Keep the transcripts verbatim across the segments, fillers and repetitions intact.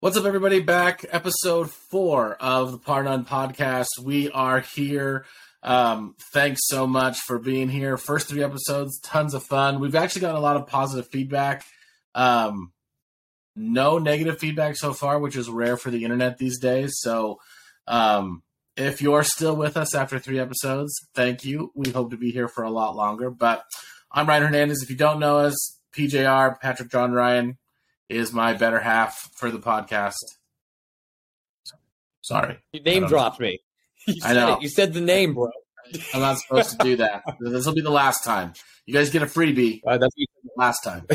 What's up, everybody? Back, episode four of the Par None podcast. We are here. Um, thanks so much for being here. First three episodes, tons of fun. We've actually gotten a lot of positive feedback. Um, no negative feedback so far, which is rare for the internet these days. So um, if you're still with us after three episodes, thank you. We hope to be here for a lot longer. But I'm Ryan Hernandez. If you don't know us, P J R, Patrick John Ryan, is my better half for the podcast. Sorry. You name dropped know. me. You I know. It. You said the name, bro. I'm not supposed to do that. This will be the last time. You guys get a freebie. Uh, that's last time.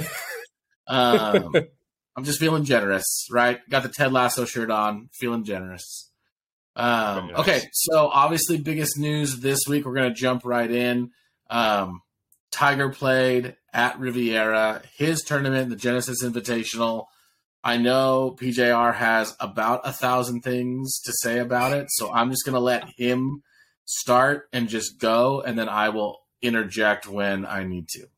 um, I'm just feeling generous, right? Got the Ted Lasso shirt on. Feeling generous. Um, nice. Okay, so obviously biggest news this week. We're going to jump right in. Um, Tiger played at Riviera, his tournament, the Genesis Invitational. I know P J R has about a thousand things to say about it, so I'm just going to let him start and just go, and then I will interject when I need to.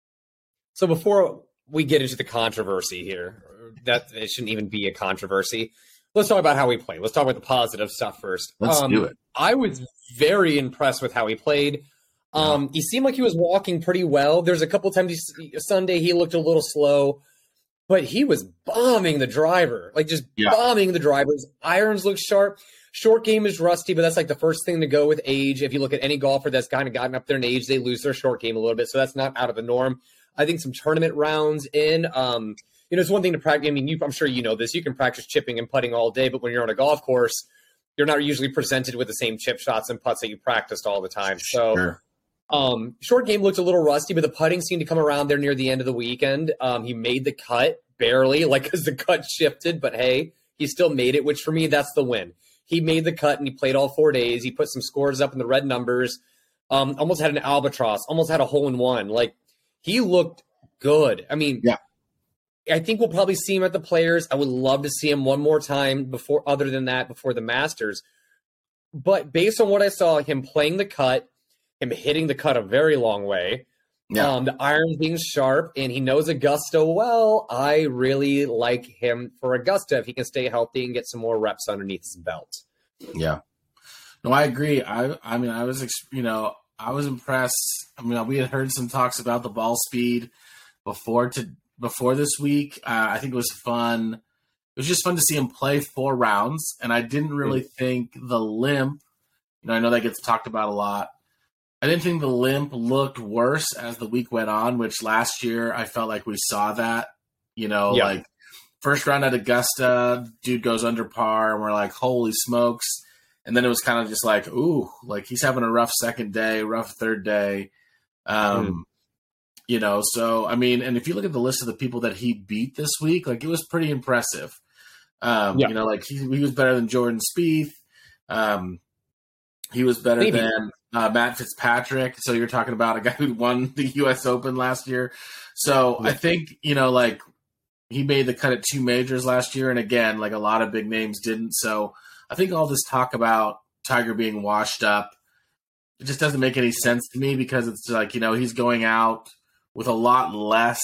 So before we get into the controversy here, that it shouldn't even be a controversy. Let's talk about how he played. Let's talk about the positive stuff first. Let's um, do it. I was very impressed with how he played. Um, he seemed like he was walking pretty well. There's a couple times he, Sunday he looked a little slow, but he was bombing the driver, like just yeah. bombing the drivers. Irons look sharp. Short game is rusty, but that's like the first thing to go with age. If you look at any golfer that's kind of gotten up there in age, they lose their short game a little bit. So that's not out of the norm. I think some tournament rounds in, um, you know, it's one thing to practice. I mean, you, I'm sure you know this. You can practice chipping and putting all day, but when you're on a golf course, you're not usually presented with the same chip shots and putts that you practiced all the time. So. Sure. Um, short game looked a little rusty, but the putting seemed to come around there near the end of the weekend. Um, he made the cut barely, like because the cut shifted, but hey, he still made it, which for me, that's the win. He made the cut and he played all four days. He put some scores up in the red numbers. Um, almost had an albatross, almost had a hole in one. Like he looked good. I mean, yeah. I think we'll probably see him at the Players. I would love to see him one more time before, other than that, before the Masters. But based on what I saw, him playing the cut, him hitting the cut a very long way, yeah. um, the irons being sharp, and he knows Augusta well. I really like him for Augusta if he can stay healthy and get some more reps underneath his belt. Yeah. No, I agree. I I mean, I was, you know, I was impressed. I mean, we had heard some talks about the ball speed before to before this week. Uh, I think it was fun. It was just fun to see him play four rounds, and I didn't really mm-hmm. think the limp, you know, I know that gets talked about a lot. I didn't think the limp looked worse as the week went on, which last year I felt like we saw that, you know, yeah. like first round at Augusta, dude goes under par and we're like, holy smokes. And then it was kind of just like, ooh, like he's having a rough second day, rough third day. Um, mm. You know, so, I mean, and if you look at the list of the people that he beat this week, like it was pretty impressive. Um, yeah. You know, like he, he was better than Jordan Spieth. Um, he was better Maybe. than Uh, Matt Fitzpatrick. So you're talking about a guy who won the U S Open last year. So yeah. I think, you know, like he made the cut at two majors last year. And again, like a lot of big names didn't. So I think all this talk about Tiger being washed up, it just doesn't make any sense to me because it's like, you know, he's going out with a lot less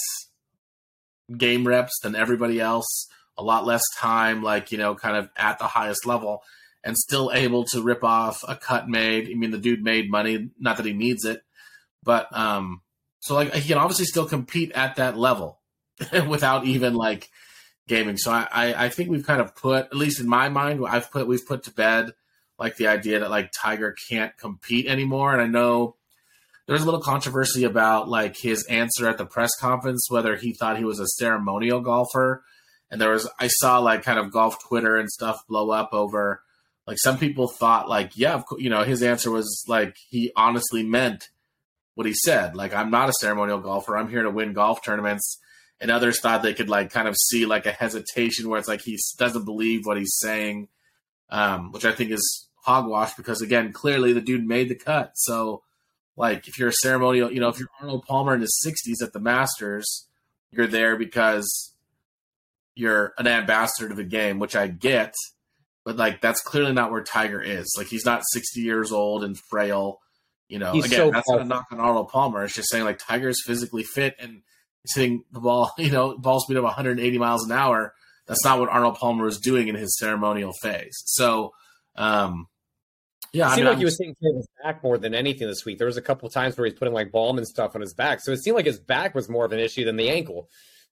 game reps than everybody else, a lot less time, like, you know, kind of at the highest level. And still able to rip off a cut made. I mean, the dude made money, not that he needs it. But, um, so, like, he can obviously still compete at that level without even, like, gaming. So I, I, I think we've kind of put, at least in my mind, I've put, we've put to bed, like, the idea that, like, Tiger can't compete anymore. And I know there's a little controversy about, like, his answer at the press conference, whether he thought he was a ceremonial golfer. And there was, I saw, like, kind of golf Twitter and stuff blow up over, like some people thought like, yeah, of course, you know, his answer was like, he honestly meant what he said. Like, I'm not a ceremonial golfer. I'm here to win golf tournaments. And others thought they could like kind of see like a hesitation where it's like, he doesn't believe what he's saying, um, which I think is hogwash because again, clearly the dude made the cut. So like, if you're a ceremonial, you know, if you're Arnold Palmer in his sixties at the Masters, you're there because you're an ambassador to the game, which I get. But, like, that's clearly not where Tiger is. Like, he's not sixty years old and frail. You know, he's again, so that's not a knock on Arnold Palmer. It's just saying, like, Tiger's physically fit and he's hitting the ball, you know, ball speed of one hundred eighty miles an hour. That's not what Arnold Palmer was doing in his ceremonial phase. So, um, yeah, it I seemed mean, like I'm, he was taking care of his back more than anything this week. There was a couple of times where he's putting like balm and stuff on his back, so it seemed like his back was more of an issue than the ankle.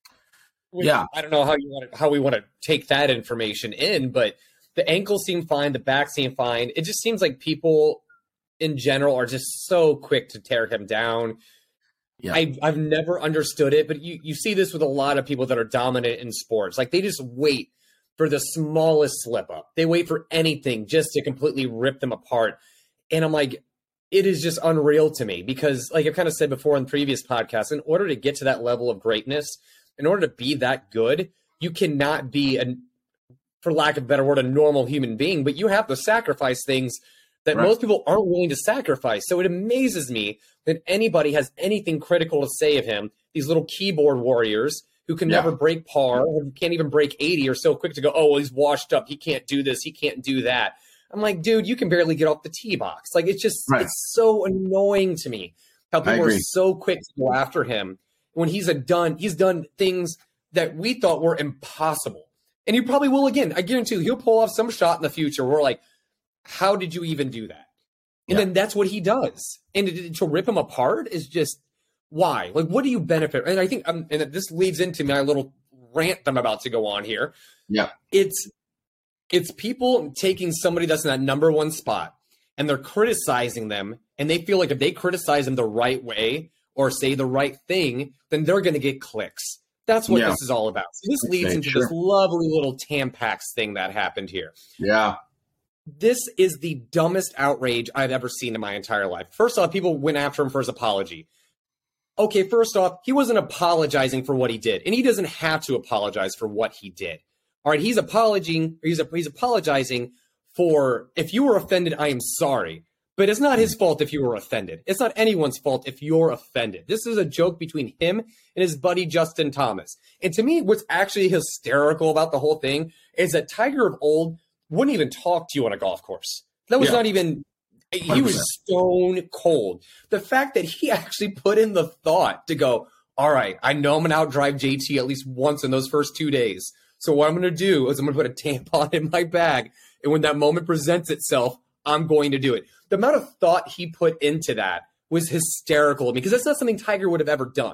Which, yeah, I don't know how you want to, how we want to take that information in, but the ankle seemed fine, the back seemed fine. It just seems like people in general are just so quick to tear him down. yeah. I, I've never understood it, but you, you see this with a lot of people that are dominant in sports. Like they just wait for the smallest slip up. They wait for anything just to completely rip them apart. And I'm like, it is just unreal to me because, like I've kind of said before in previous podcasts, in order to get to that level of greatness, in order to be that good, you cannot be, a, for lack of a better word, a normal human being, but you have to sacrifice things that Right. most people aren't willing to sacrifice. So it amazes me that anybody has anything critical to say of him. These little keyboard warriors who can Yeah. never break par, who can't even break eighty, are so quick to go, oh, well, he's washed up. He can't do this. He can't do that. I'm like, dude, you can barely get off the tee box. Like, it's just, Right. it's so annoying to me how people are agree. so quick to go after him when he's a done, he's done things that we thought were impossible. And he probably will again. I guarantee you, he'll pull off some shot in the future where we're like, how did you even do that? And Yeah. then that's what he does. And to, to rip him apart is just, why? Like, what do you benefit? And I think, um, and this leads into my little rant that I'm about to go on here. Yeah. It's, it's people taking somebody that's in that number one spot and they're criticizing them, and they feel like if they criticize them the right way or say the right thing, then they're going to get clicks. That's what Yeah. this is all about. So this leads Okay, into sure. this lovely little Tampax thing that happened here. Yeah. This is the dumbest outrage I've ever seen in my entire life. First off, people went after him for his apology. Okay, first off, he wasn't apologizing for what he did, and he doesn't have to apologize for what he did. All right, he's apologizing. He's he's apologizing for, if you were offended, I am sorry. But it's not his fault if you were offended. It's not anyone's fault if you're offended. This is a joke between him and his buddy Justin Thomas. And to me, what's actually hysterical about the whole thing is that Tiger of old wouldn't even talk to you on a golf course. That was Yeah. not even, he one hundred was percent. stone cold. The fact that he actually put in the thought to go, all right, I know I'm going to outdrive J T at least once in those first two days. So what I'm going to do is I'm going to put a tampon in my bag. And when that moment presents itself, I'm going to do it. The amount of thought he put into that was hysterical because that's not something Tiger would have ever done.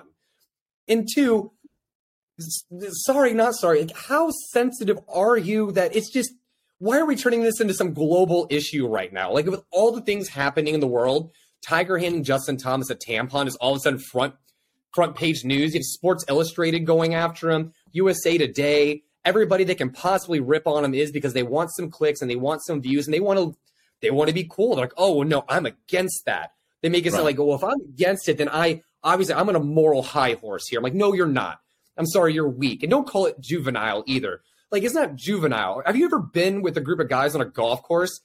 And two, s- sorry, not sorry. Like, how sensitive are you that it's just, why are we turning this into some global issue right now? Like, with all the things happening in the world, Tiger handing Justin Thomas a tampon is all of a sudden front front page news. You have Sports Illustrated going after him, U S A Today. Everybody that can possibly rip on him is because they want some clicks and they want some views and they want to they want to be cool. They're like, oh, well, no, I'm against that. They make it sound Right. like, well, if I'm against it, then I obviously I'm on a moral high horse here. I'm like, no, you're not. I'm sorry, you're weak. And don't call it juvenile either. Like, it's not juvenile. Have you ever been with a group of guys on a golf course?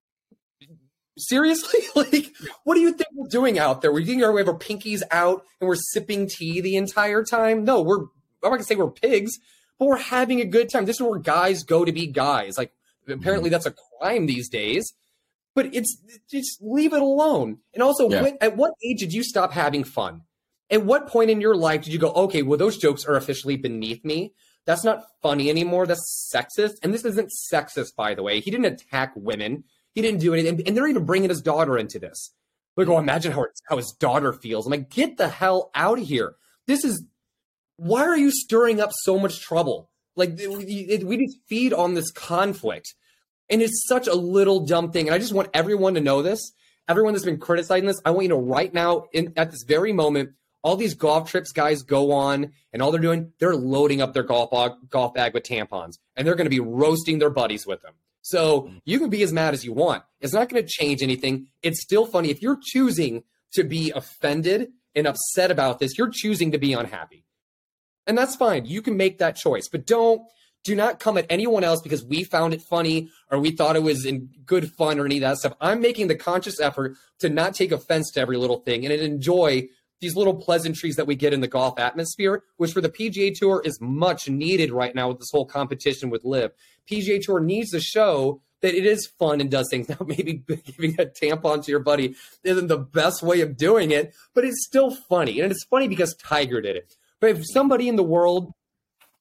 Seriously? Like, what do you think we're doing out there? We think we have our pinkies out and we're sipping tea the entire time? No, we're, I'm not going to say we're pigs, but we're having a good time. This is where guys go to be guys. Like, apparently that's a crime these days, but it's just leave it alone. And also, Yeah. when, at what age did you stop having fun? At what point in your life did you go, okay, well, those jokes are officially beneath me? That's not funny anymore. That's sexist. And this isn't sexist, by the way. He didn't attack women. He didn't do anything. And they're even bringing his daughter into this. Like, oh, imagine how, how his daughter feels. I'm like, get the hell out of here. This is, why are you stirring up so much trouble? Like, it, it, we just feed on this conflict. And it's such a little dumb thing. And I just want everyone to know this. Everyone that's been criticizing this, I want you to right now, in, at this very moment, all these golf trips guys go on and all they're doing, they're loading up their golf bag, golf bag with tampons. And they're going to be roasting their buddies with them. So you can be as mad as you want. It's not going to change anything. It's still funny. If you're choosing to be offended and upset about this, you're choosing to be unhappy. And that's fine. You can make that choice. But don't, do not come at anyone else because we found it funny or we thought it was in good fun or any of that stuff. I'm making the conscious effort to not take offense to every little thing and enjoy these little pleasantries that we get in the golf atmosphere, which for the P G A Tour is much needed right now with this whole competition with Liv. P G A Tour needs to show that it is fun and does things. Now, maybe giving a tampon to your buddy isn't the best way of doing it, but it's still funny. And it's funny because Tiger did it. But if somebody in the world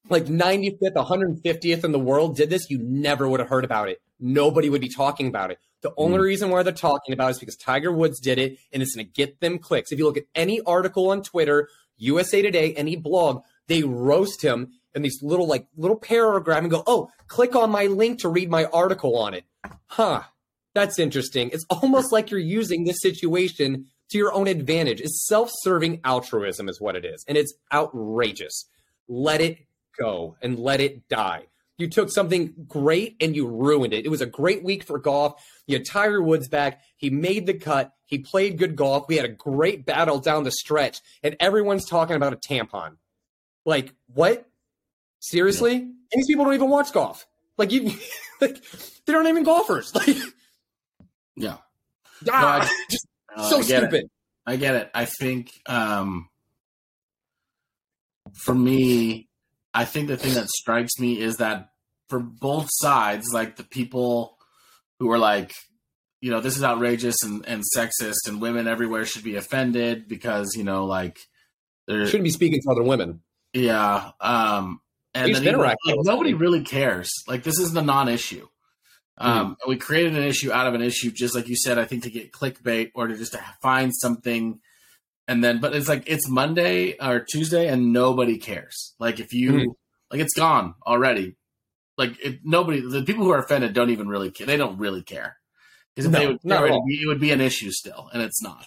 like ninety-fifth, one hundred fiftieth in the world did this, you never would have heard about it. Nobody would be talking about it. The only Mm. reason why they're talking about it is because Tiger Woods did it, and it's going to get them clicks. If you look at any article on Twitter, U S A Today, any blog, they roast him in these little like little paragraph and go, "Oh, click on my link to read my article on it." Huh? That's interesting. It's almost like you're using this situation to your own advantage. It's self-serving altruism, is what it is, and it's outrageous. Let it go and let it die. You took something great and you ruined it. It was a great week for golf. You had Tiger Woods back. He made the cut. He played good golf. We had a great battle down the stretch, and everyone's talking about a tampon. Like, what? Seriously? Yeah. And these people don't even watch golf. Like, you, like they aren't even golfers. Like, yeah. Ah, no, I, just uh, so I get stupid. It. I get it. I think um, for me, I think the thing that strikes me is that for both sides, like the people who are like, you know, this is outrageous and, and sexist and women everywhere should be offended because, you know, like there shouldn't be speaking to other women. Yeah. Um, and then even, like, nobody really cares. Like, this isn't a non-issue. Um, mm. We created an issue out of an issue, just like you said, I think to get clickbait or to just to find something. And then, but it's like, it's Monday or Tuesday and nobody cares. Like if you, mm-hmm. like it's gone already. Like it, nobody, the people who are offended don't even really care. They don't really care. Because if no, they would care, it would, be, it would be an issue still, and it's not.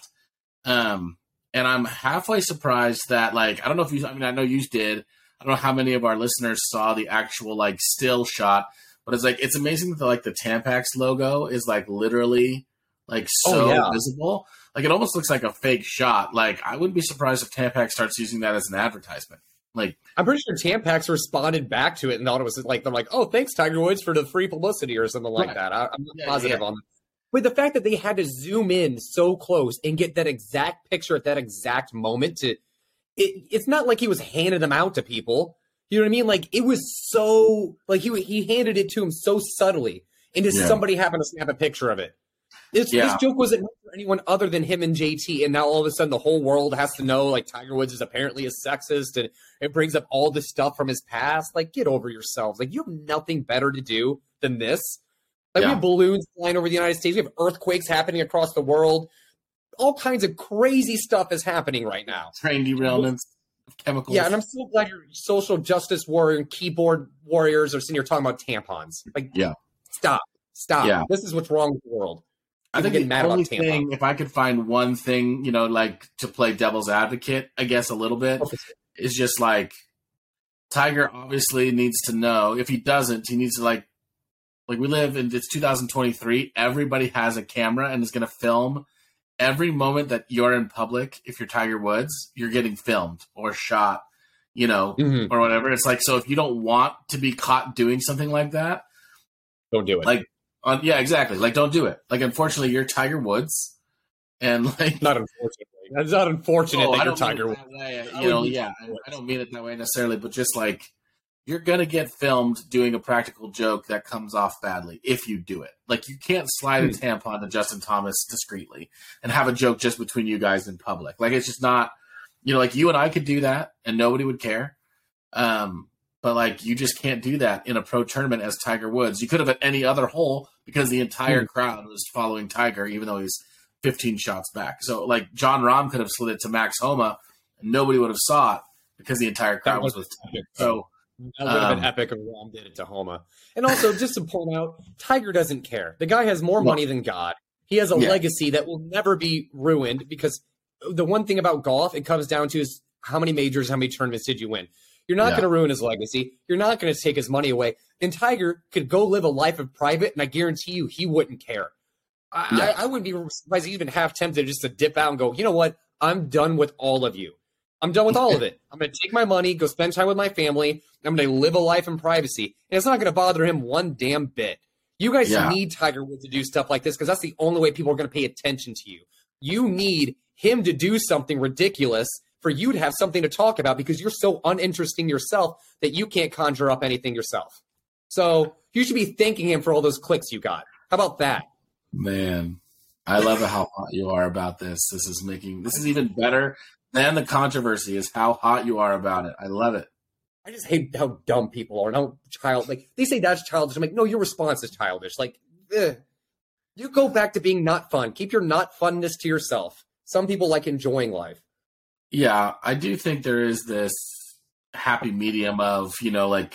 Um, and I'm halfway surprised that, like, I don't know if you, I mean, I know you did. I don't know how many of our listeners saw the actual, like, still shot, but it's like, it's amazing that, like, the Tampax logo is, like, literally, like, so oh, yeah. visible. Like, it almost looks like a fake shot. Like, I wouldn't be surprised if Tampax starts using that as an advertisement. Like, I'm pretty sure Tampax responded back to it and thought it was like, they're like, oh, thanks, Tiger Woods, for the free publicity or something like right. that. I, I'm not yeah, positive yeah. on that. But the fact that they had to zoom in so close and get that exact picture at that exact moment to, it, it's not like he was handing them out to people. You know what I mean? Like, it was so, like, he he handed it to him so subtly, and just yeah. somebody happened to snap a picture of it. This, yeah. this joke wasn't meant for anyone other than him and J T, and now all of a sudden the whole world has to know, like, Tiger Woods is apparently a sexist, and it brings up all this stuff from his past. Like, get over yourselves. Like, you have nothing better to do than this. Like, yeah. we have balloons flying over the United States. We have earthquakes happening across the world. All kinds of crazy stuff is happening right now. Train derailments. Chemicals. Yeah, and I'm so glad your social justice warrior and keyboard warriors are sitting here talking about tampons. Like, yeah, stop, stop. Yeah. This is what's wrong with the world. People I think the mad only about thing, if I could find one thing, you know, like to play devil's advocate, I guess a little bit, okay. is just like Tiger obviously needs to know. If he doesn't, he needs to like, like we live in it's two thousand twenty-three. Everybody has a camera and is going to film. Every moment that you're in public, if you're Tiger Woods, you're getting filmed or shot, you know, mm-hmm. or whatever. It's like, so if you don't want to be caught doing something like that, don't do it. Like, on, yeah, exactly. Like, don't do it. Like, unfortunately, you're Tiger Woods, and like, not unfortunately, that's not unfortunate oh, that you're Tiger Woods. Way, you know, yeah, I, I don't mean it that way necessarily, but just like. You're going to get filmed doing a practical joke that comes off badly if you do it. Like, you can't slide a tampon to Justin Thomas discreetly and have a joke just between you guys in public. Like, it's just not, you know, like you and I could do that and nobody would care. Um, but, like, you just can't do that in a pro tournament as Tiger Woods. You could have at any other hole because the entire mm. crowd was following Tiger, even though he's fifteen shots back. So, like, John Rahm could have slid it to Max Homa and nobody would have saw it because the entire crowd was, was with Tiger. So, that would have been um, epic if Rahm did it to Homa. And also, just to point out, Tiger doesn't care. The guy has more money than God. He has a yeah. legacy that will never be ruined because the one thing about golf, it comes down to is how many majors, how many tournaments did you win? You're not yeah. going to ruin his legacy. You're not going to take his money away. And Tiger could go live a life of private, and I guarantee you he wouldn't care. I, yeah. I, I wouldn't be surprised even half tempted just to dip out and go, you know what? I'm done with all of you. I'm done with all of it. I'm going to take my money, go spend time with my family. I'm going to live a life in privacy. And it's not going to bother him one damn bit. You guys yeah. need Tiger Woods to do stuff like this because that's the only way people are going to pay attention to you. You need him to do something ridiculous for you to have something to talk about because you're so uninteresting yourself that you can't conjure up anything yourself. So you should be thanking him for all those clicks you got. How about that? Man, I love how hot you are about this. This is making this is even better than the controversy is how hot you are about it. I love it. I just hate how dumb people are and how child like they say that's childish. I'm like, no, your response is childish. Like, eh. You go back to being not fun. Keep your not funness to yourself. Some people like enjoying life. Yeah, I do think there is this happy medium of, you know, like,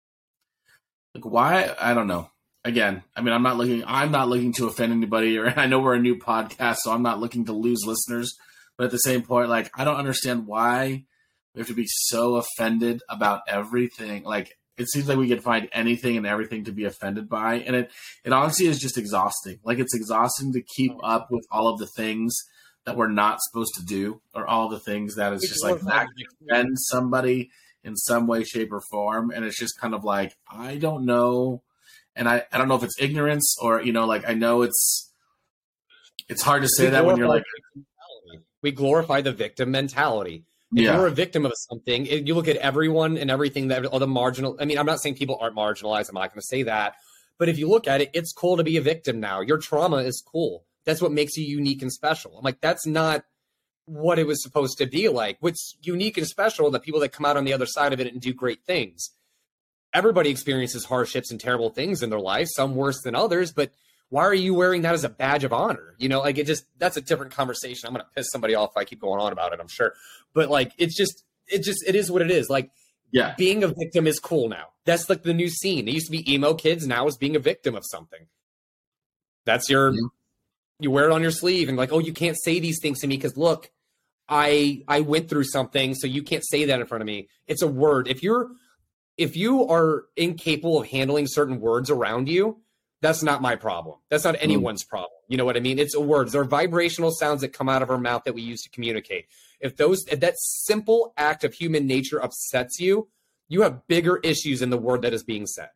like why? I don't know. Again, I mean, I'm not looking. I'm not looking to offend anybody, or I know we're a new podcast, so I'm not looking to lose listeners. But at the same point, like, I don't understand why we have to be so offended about everything. Like, it seems like we can find anything and everything to be offended by, and it it honestly is just exhausting. Like, it's exhausting to keep up with all of the things that we're not supposed to do, or all the things that is just like that can offend somebody in some way, shape, or form. And it's just kind of like, I don't know. And I, I don't know if it's ignorance or, you know, like, I know it's, it's hard to say we that when you're like, we glorify the victim mentality. If yeah. you're a victim of something, you look at everyone and everything that all the marginal, I mean, I'm not saying people aren't marginalized. I'm not going to say that, but if you look at it, it's cool to be a victim now. Your trauma is cool. That's what makes you unique and special. I'm like, that's not what it was supposed to be like. What's unique and special, the people that come out on the other side of it and do great things. Everybody experiences hardships and terrible things in their life, some worse than others, but why are you wearing that as a badge of honor? You know, like it just, that's a different conversation. I'm going to piss somebody off if I keep going on about it, I'm sure. But like, it's just, it just, it is what it is. Like, yeah, being a victim is cool now. That's like the new scene. It used to be emo kids. Now it's being a victim of something. That's your, yeah. You wear it on your sleeve and like, oh, you can't say these things to me because look, I I went through something, so you can't say that in front of me. It's a word. If you're if you are incapable of handling certain words around you, that's not my problem. That's not anyone's mm. problem. You know what I mean? It's a word. They're vibrational sounds that come out of our mouth that we use to communicate. If those if that simple act of human nature upsets you, you have bigger issues in the word that is being said.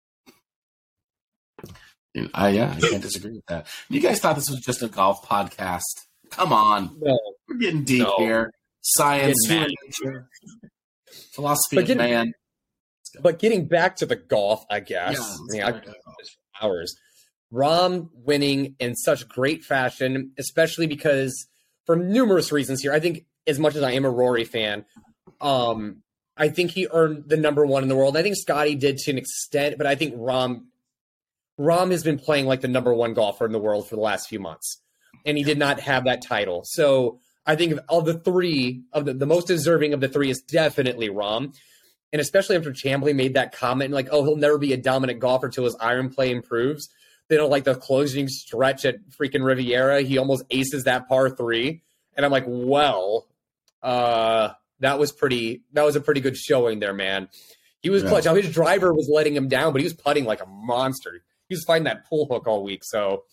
I, yeah, I can't disagree with that. You guys thought this was just a golf podcast. Come on. No. We're getting deep no. here. Science, human nature, philosophy of man. But getting back to the golf, I guess. Yeah, I mean, I could for hours. Rahm winning in such great fashion, especially because for numerous reasons here. I think as much as I am a Rory fan, um, I think he earned the number one in the world. I think Scotty did to an extent, but I think Rahm Rahm has been playing like the number one golfer in the world for the last few months, and he did not have that title. So I think of the three, of the, the most deserving of the three is definitely Rahm. And especially after Chambly made that comment, like, oh, he'll never be a dominant golfer till his iron play improves. Then like the closing stretch at freaking Riviera, he almost aces that par three. And I'm like, well, uh, that was pretty, that was a pretty good showing there, man. He was yeah. clutch. Now his driver was letting him down, but he was putting like a monster. He was fighting that pull hook all week. So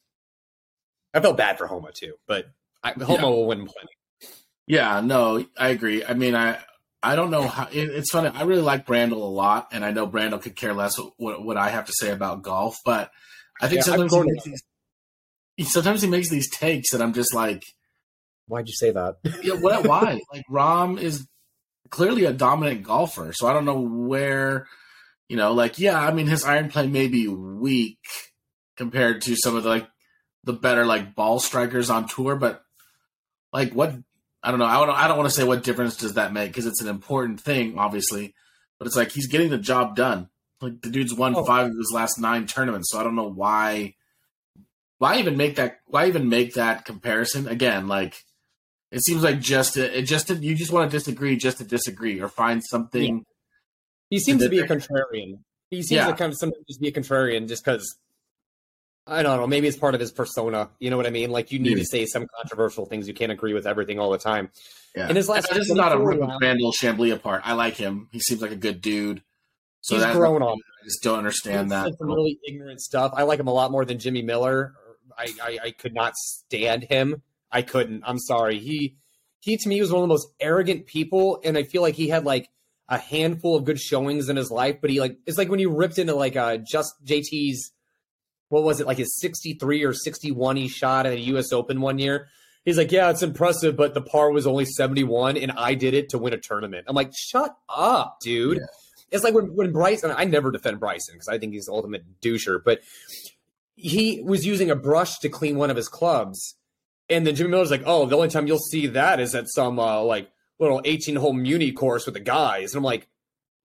I felt bad for Homa too, but I, Homa yeah. will win plenty. Yeah, no, I agree. I mean, I, I don't know how it, it's funny. I really like Brandel a lot, and I know Brandel could care less what, what I have to say about golf, but I think yeah, sometimes, he makes these, he, sometimes he makes these takes that I'm just like, why'd you say that? Yeah, what, why? Like, Rahm is clearly a dominant golfer, so I don't know where, you know, like, yeah, I mean, his iron play may be weak compared to some of the, like, the better, like, ball strikers on tour, but, like, what, I don't know, I don't, I don't want to say what difference does that make, because it's an important thing, obviously, but it's like, he's getting the job done. Like, the dude's won oh. five of his last nine tournaments, so I don't know why, why even make that, why even make that comparison? Again, like, it seems like just, to, it just, to, you just want to disagree just to disagree, or find something. Yeah. He seems to be a contrarian. He seems yeah. to kind of sometimes just be a contrarian just because, I don't know, maybe it's part of his persona. You know what I mean? Like, you need maybe. to say some controversial things. You can't agree with everything all the time. Yeah. And his last this is not a rip of Brandel Chambly apart. I like him. He seems like a good dude. So he's grown on. I just don't understand he's that. Some really ignorant stuff. I like him a lot more than Jimmy Miller. I, I, I could not stand him. I couldn't. I'm sorry. He, he to me was one of the most arrogant people, and I feel like he had like a handful of good showings in his life, but he like, it's like when you ripped into like uh just J T's, what was it, like his sixty-three or sixty-one he shot at a U S Open one year. He's like, yeah, it's impressive, but the par was only seventy-one and I did it to win a tournament. I'm like, shut up, dude. Yeah. It's like when, when Bryson, I never defend Bryson because I think he's the ultimate doucher, but he was using a brush to clean one of his clubs. And then Jimmy Miller's like, oh, the only time you'll see that is at some uh, like little eighteen-hole Muni course with the guys. And I'm like,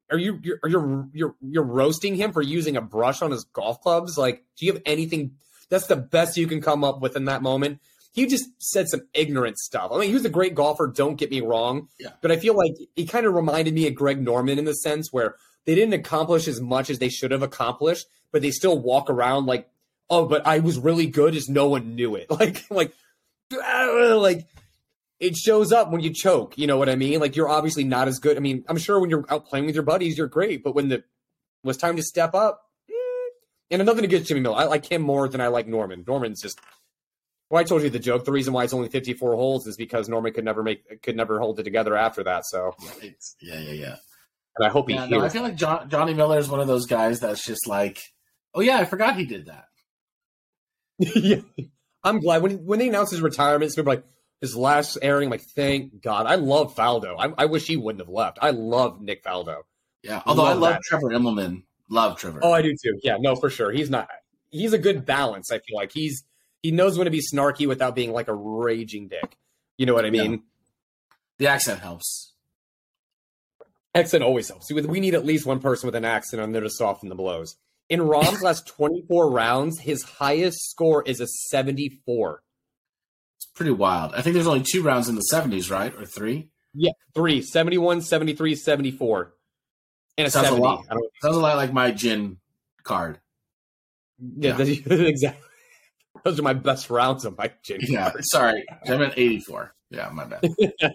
are you you're you're you're you're roasting him for using a brush on his golf clubs? Like, do you have anything? That's the best you can come up with in that moment. He just said some ignorant stuff. I mean, he was a great golfer. Don't get me wrong, Yeah. but I feel like he kind of reminded me of Greg Norman in the sense where they didn't accomplish as much as they should have accomplished, but they still walk around like, oh, but I was really good, just no one knew it. Like, like, like. It shows up when you choke. You know what I mean? Like, you're obviously not as good. I mean, I'm sure when you're out playing with your buddies, you're great. But when the was time to step up, eh. And nothing against Jimmy Miller. I like him more than I like Norman. Norman's just. Well, I told you the joke. The reason why it's only fifty-four holes is because Norman could never make could never hold it together after that. So It's, yeah, yeah, yeah. And I hope he yeah, heals. no, I feel like John, Johnny Miller is one of those guys that's just like, oh yeah, I forgot he did that. Yeah. I'm glad when when they announced his retirement, people were like. His last airing, like, thank God. I love Faldo. I, I wish he wouldn't have left. I love Nick Faldo. Yeah, although Love I love that. Trevor Immelman. Love Trevor. Oh, I do too. Yeah, no, for sure. He's not. He's a good balance. I feel like he's he knows when to be snarky without being like a raging dick. You know what I mean? Yeah. The accent helps. Accent always helps. We we need at least one person with an accent on there to soften the blows. In Rom's last twenty-four rounds, his highest score is a seventy-four. It's pretty wild. I think there's only two rounds in the seventies, right? Or three? Yeah, three. seventy-one, seventy-three, seventy-four. And a Sounds seventy. a lot. I don't, Sounds a lot like my gin card. yeah, exactly. Those are my best rounds of my gin. Yeah, sorry. I meant eighty-four. Yeah, my bad.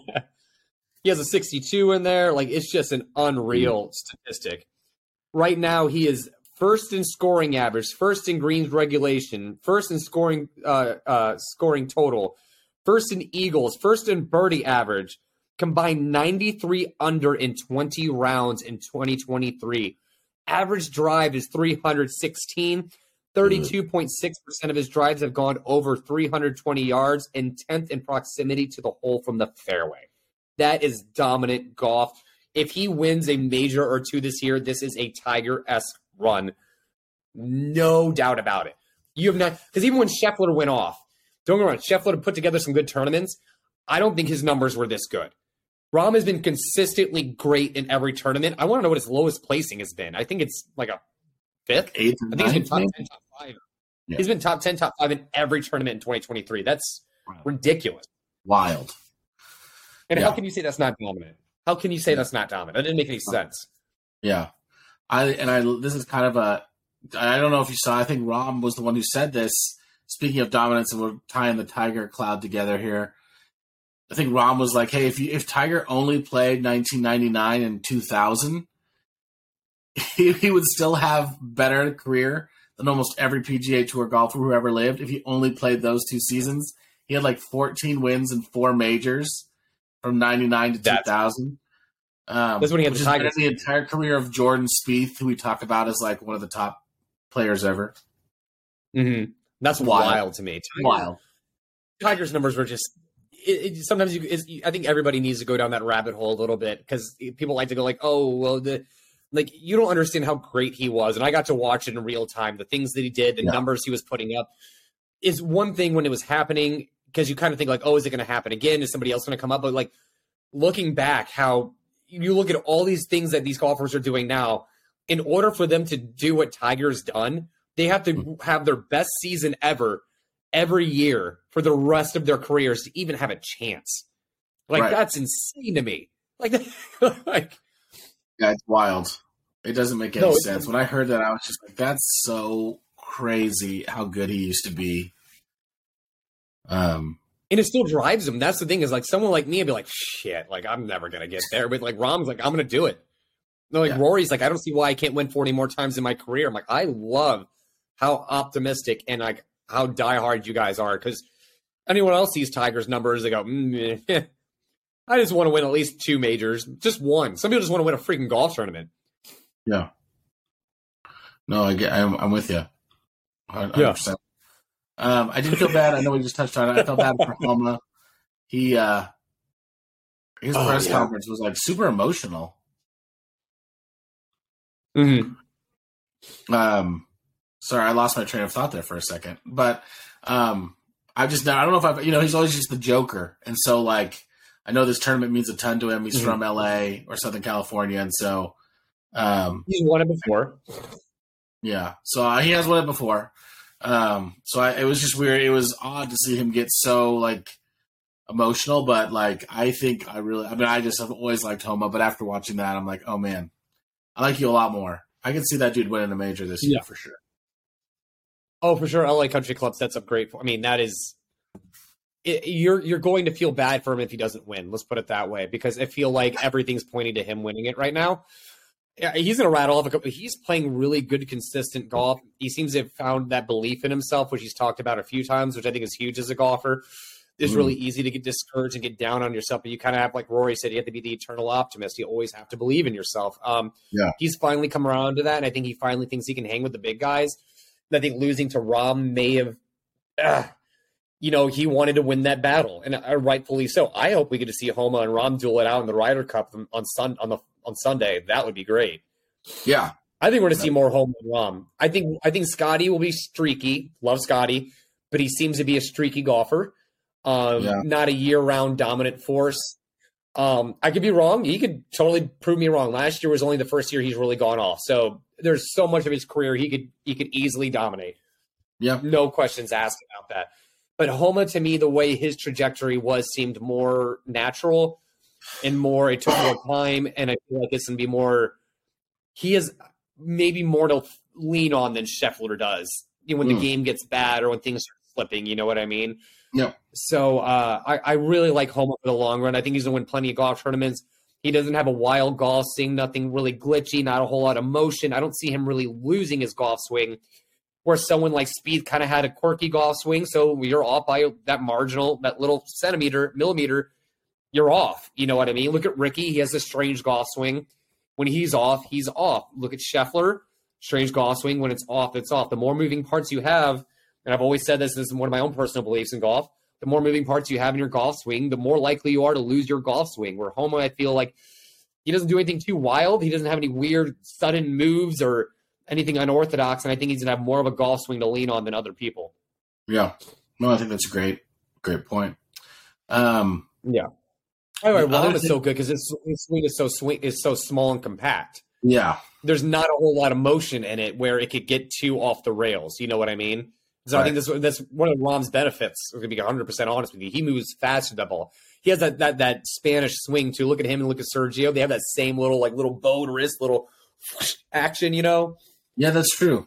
He has a sixty-two in there. Like, it's just an unreal mm. statistic. Right now, he is first in scoring average, first in greens regulation, first in scoring uh, uh, scoring total, first in eagles, first in birdie average, combined ninety-three under in twenty rounds in twenty twenty-three. Average drive is three hundred sixteen. thirty-two point six percent of his drives have gone over three hundred twenty yards and tenth in proximity to the hole from the fairway. That is dominant golf. If he wins a major or two this year, this is a Tiger-esque run. No doubt about it. You have not, because even when Scheffler went off, don't get me wrong, Scheffler put together some good tournaments. I don't think his numbers were this good. Rahm has been consistently great in every tournament. I want to know what his lowest placing has been. I think it's like a fifth. Eighth I think he's been top ten, top five. Yeah. He's been top ten, top five in every tournament in twenty twenty-three. That's wow. ridiculous. Wild. And yeah. how can you say that's not dominant? How can you say yeah. that's not dominant? That didn't make any sense. Yeah. I and I this is kind of a I don't know if you saw, I think Rahm was the one who said this. Speaking of dominance, and we're tying the Tiger cloud together here. I think Rahm was like, hey, if you if Tiger only played nineteen ninety-nine and two thousand, he, he would still have better career than almost every P G A Tour golfer who ever lived if he only played those two seasons. He had like fourteen wins and four majors from ninety-nine to that's, two thousand. Um, that's when he had the Tiger. The entire career of Jordan Spieth, who we talk about as like one of the top players ever. Mm-hmm. That's wild. wild to me. Tiger, wild. Tiger's numbers were just. It, it, sometimes you, I think everybody needs to go down that rabbit hole a little bit because people like to go like, oh, well, the like you don't understand how great he was, and I got to watch it in real time. The things that he did, the yeah. numbers he was putting up, is one thing when it was happening because you kind of think like, oh, is it going to happen again? Is somebody else going to come up? But like looking back, how you look at all these things that these golfers are doing now, in order for them to do what Tiger's done, they have to have their best season ever. Every year for the rest of their careers to even have a chance. Like, right. that's insane to me. Like, like, yeah, it's wild. It doesn't make any no, sense. When I heard that, I was just like, that's so crazy how good he used to be. Um, and it still drives him. That's the thing is like someone like me would be like, shit, like I'm never going to get there. But like Rahm's like, I'm going to do it. No, like yeah. Rory's like, I don't see why I can't win forty more times in my career. I'm like, I love how optimistic and like, how diehard you guys are, because anyone else sees Tiger's numbers, they go, mm, eh. I just want to win at least two majors, just one. Some people just want to win a freaking golf tournament. Yeah. No, I get, I'm, I'm with you. one hundred percent. Yeah. Um, I did feel bad. I know we just touched on it. I felt bad for Homa. He, uh, his oh, press yeah. conference was like super emotional. Mm-hmm. Um, Sorry, I lost my train of thought there for a second. But um, I just, I don't know if I've, you know, he's always just the joker. And so, like, I know this tournament means a ton to him. He's mm-hmm. from L A or Southern California. And so Um, He's won it before. yeah, so uh, he has won it before. Um, so I, it was just weird. It was odd to see him get so like emotional, but like I think I really, I mean, I just have always liked Homa, but after watching that, I'm like, oh man, I like you a lot more. I can see that dude winning a major this year Yeah. for sure. Oh, for sure. L A Country Club sets up great. For, I mean, that is it, you're you're going to feel bad for him if he doesn't win. Let's put it that way, because I feel like everything's pointing to him winning it right now. Yeah, he's going to rattle off a couple. He's playing really good, consistent golf. He seems to have found that belief in himself, which he's talked about a few times, which I think is huge as a golfer. It's mm. really easy to get discouraged and get down on yourself, but you kind of have, like Rory said, you have to be the eternal optimist. You always have to believe in yourself. Um, yeah, he's finally come around to that, and I think he finally thinks he can hang with the big guys. I think losing to Rahm may have, uh, you know, he wanted to win that battle, and uh, rightfully so. I hope we get to see Homa and Rahm duel it out in the Ryder Cup on sun on the on Sunday. That would be great. Yeah, I think we're going to see more Homa and Rahm. I think I think Scotty will be streaky. Love Scotty, but he seems to be a streaky golfer. Um, yeah. Not a year-round dominant force. Um, I could be wrong. He could totally prove me wrong. Last year was only the first year he's really gone off. So there's so much of his career he could he could easily dominate. Yeah, no questions asked about that. But Homa, to me, the way his trajectory was seemed more natural and more. It took more time, and I feel like it's gonna be more. He has maybe more to lean on than Scheffler does. You know, when mm. the game gets bad or when things are slipping. You know what I mean? Yeah. So uh, I, I really like Homa for the long run. I think he's going to win plenty of golf tournaments. He doesn't have a wild golf swing, nothing really glitchy, not a whole lot of motion. I don't see him really losing his golf swing, where someone like Spieth kind of had a quirky golf swing. So you're off by that marginal, that little centimeter, millimeter, you're off. You know what I mean? Look at Ricky. He has a strange golf swing. When he's off, he's off. Look at Scheffler. Strange golf swing. When it's off, it's off. The more moving parts you have, and I've always said this, this is one of my own personal beliefs in golf, the more moving parts you have in your golf swing, the more likely you are to lose your golf swing. Where Homa, I feel like he doesn't do anything too wild. He doesn't have any weird sudden moves or anything unorthodox, and I think he's going to have more of a golf swing to lean on than other people. Yeah. No, I think that's a great, great point. Um, yeah. By the way, Rahm is so good because his, his swing is so swing is so small and compact. Yeah. There's not a whole lot of motion in it where it could get too off the rails. You know what I mean? So right. I think this, that's one of Rahm's benefits. I'm going to be one hundred percent honest with you. He moves fast with that ball. He has that, that that Spanish swing, too. Look at him and look at Sergio. They have that same little, like, little bowed wrist, little action, you know? Yeah, that's true.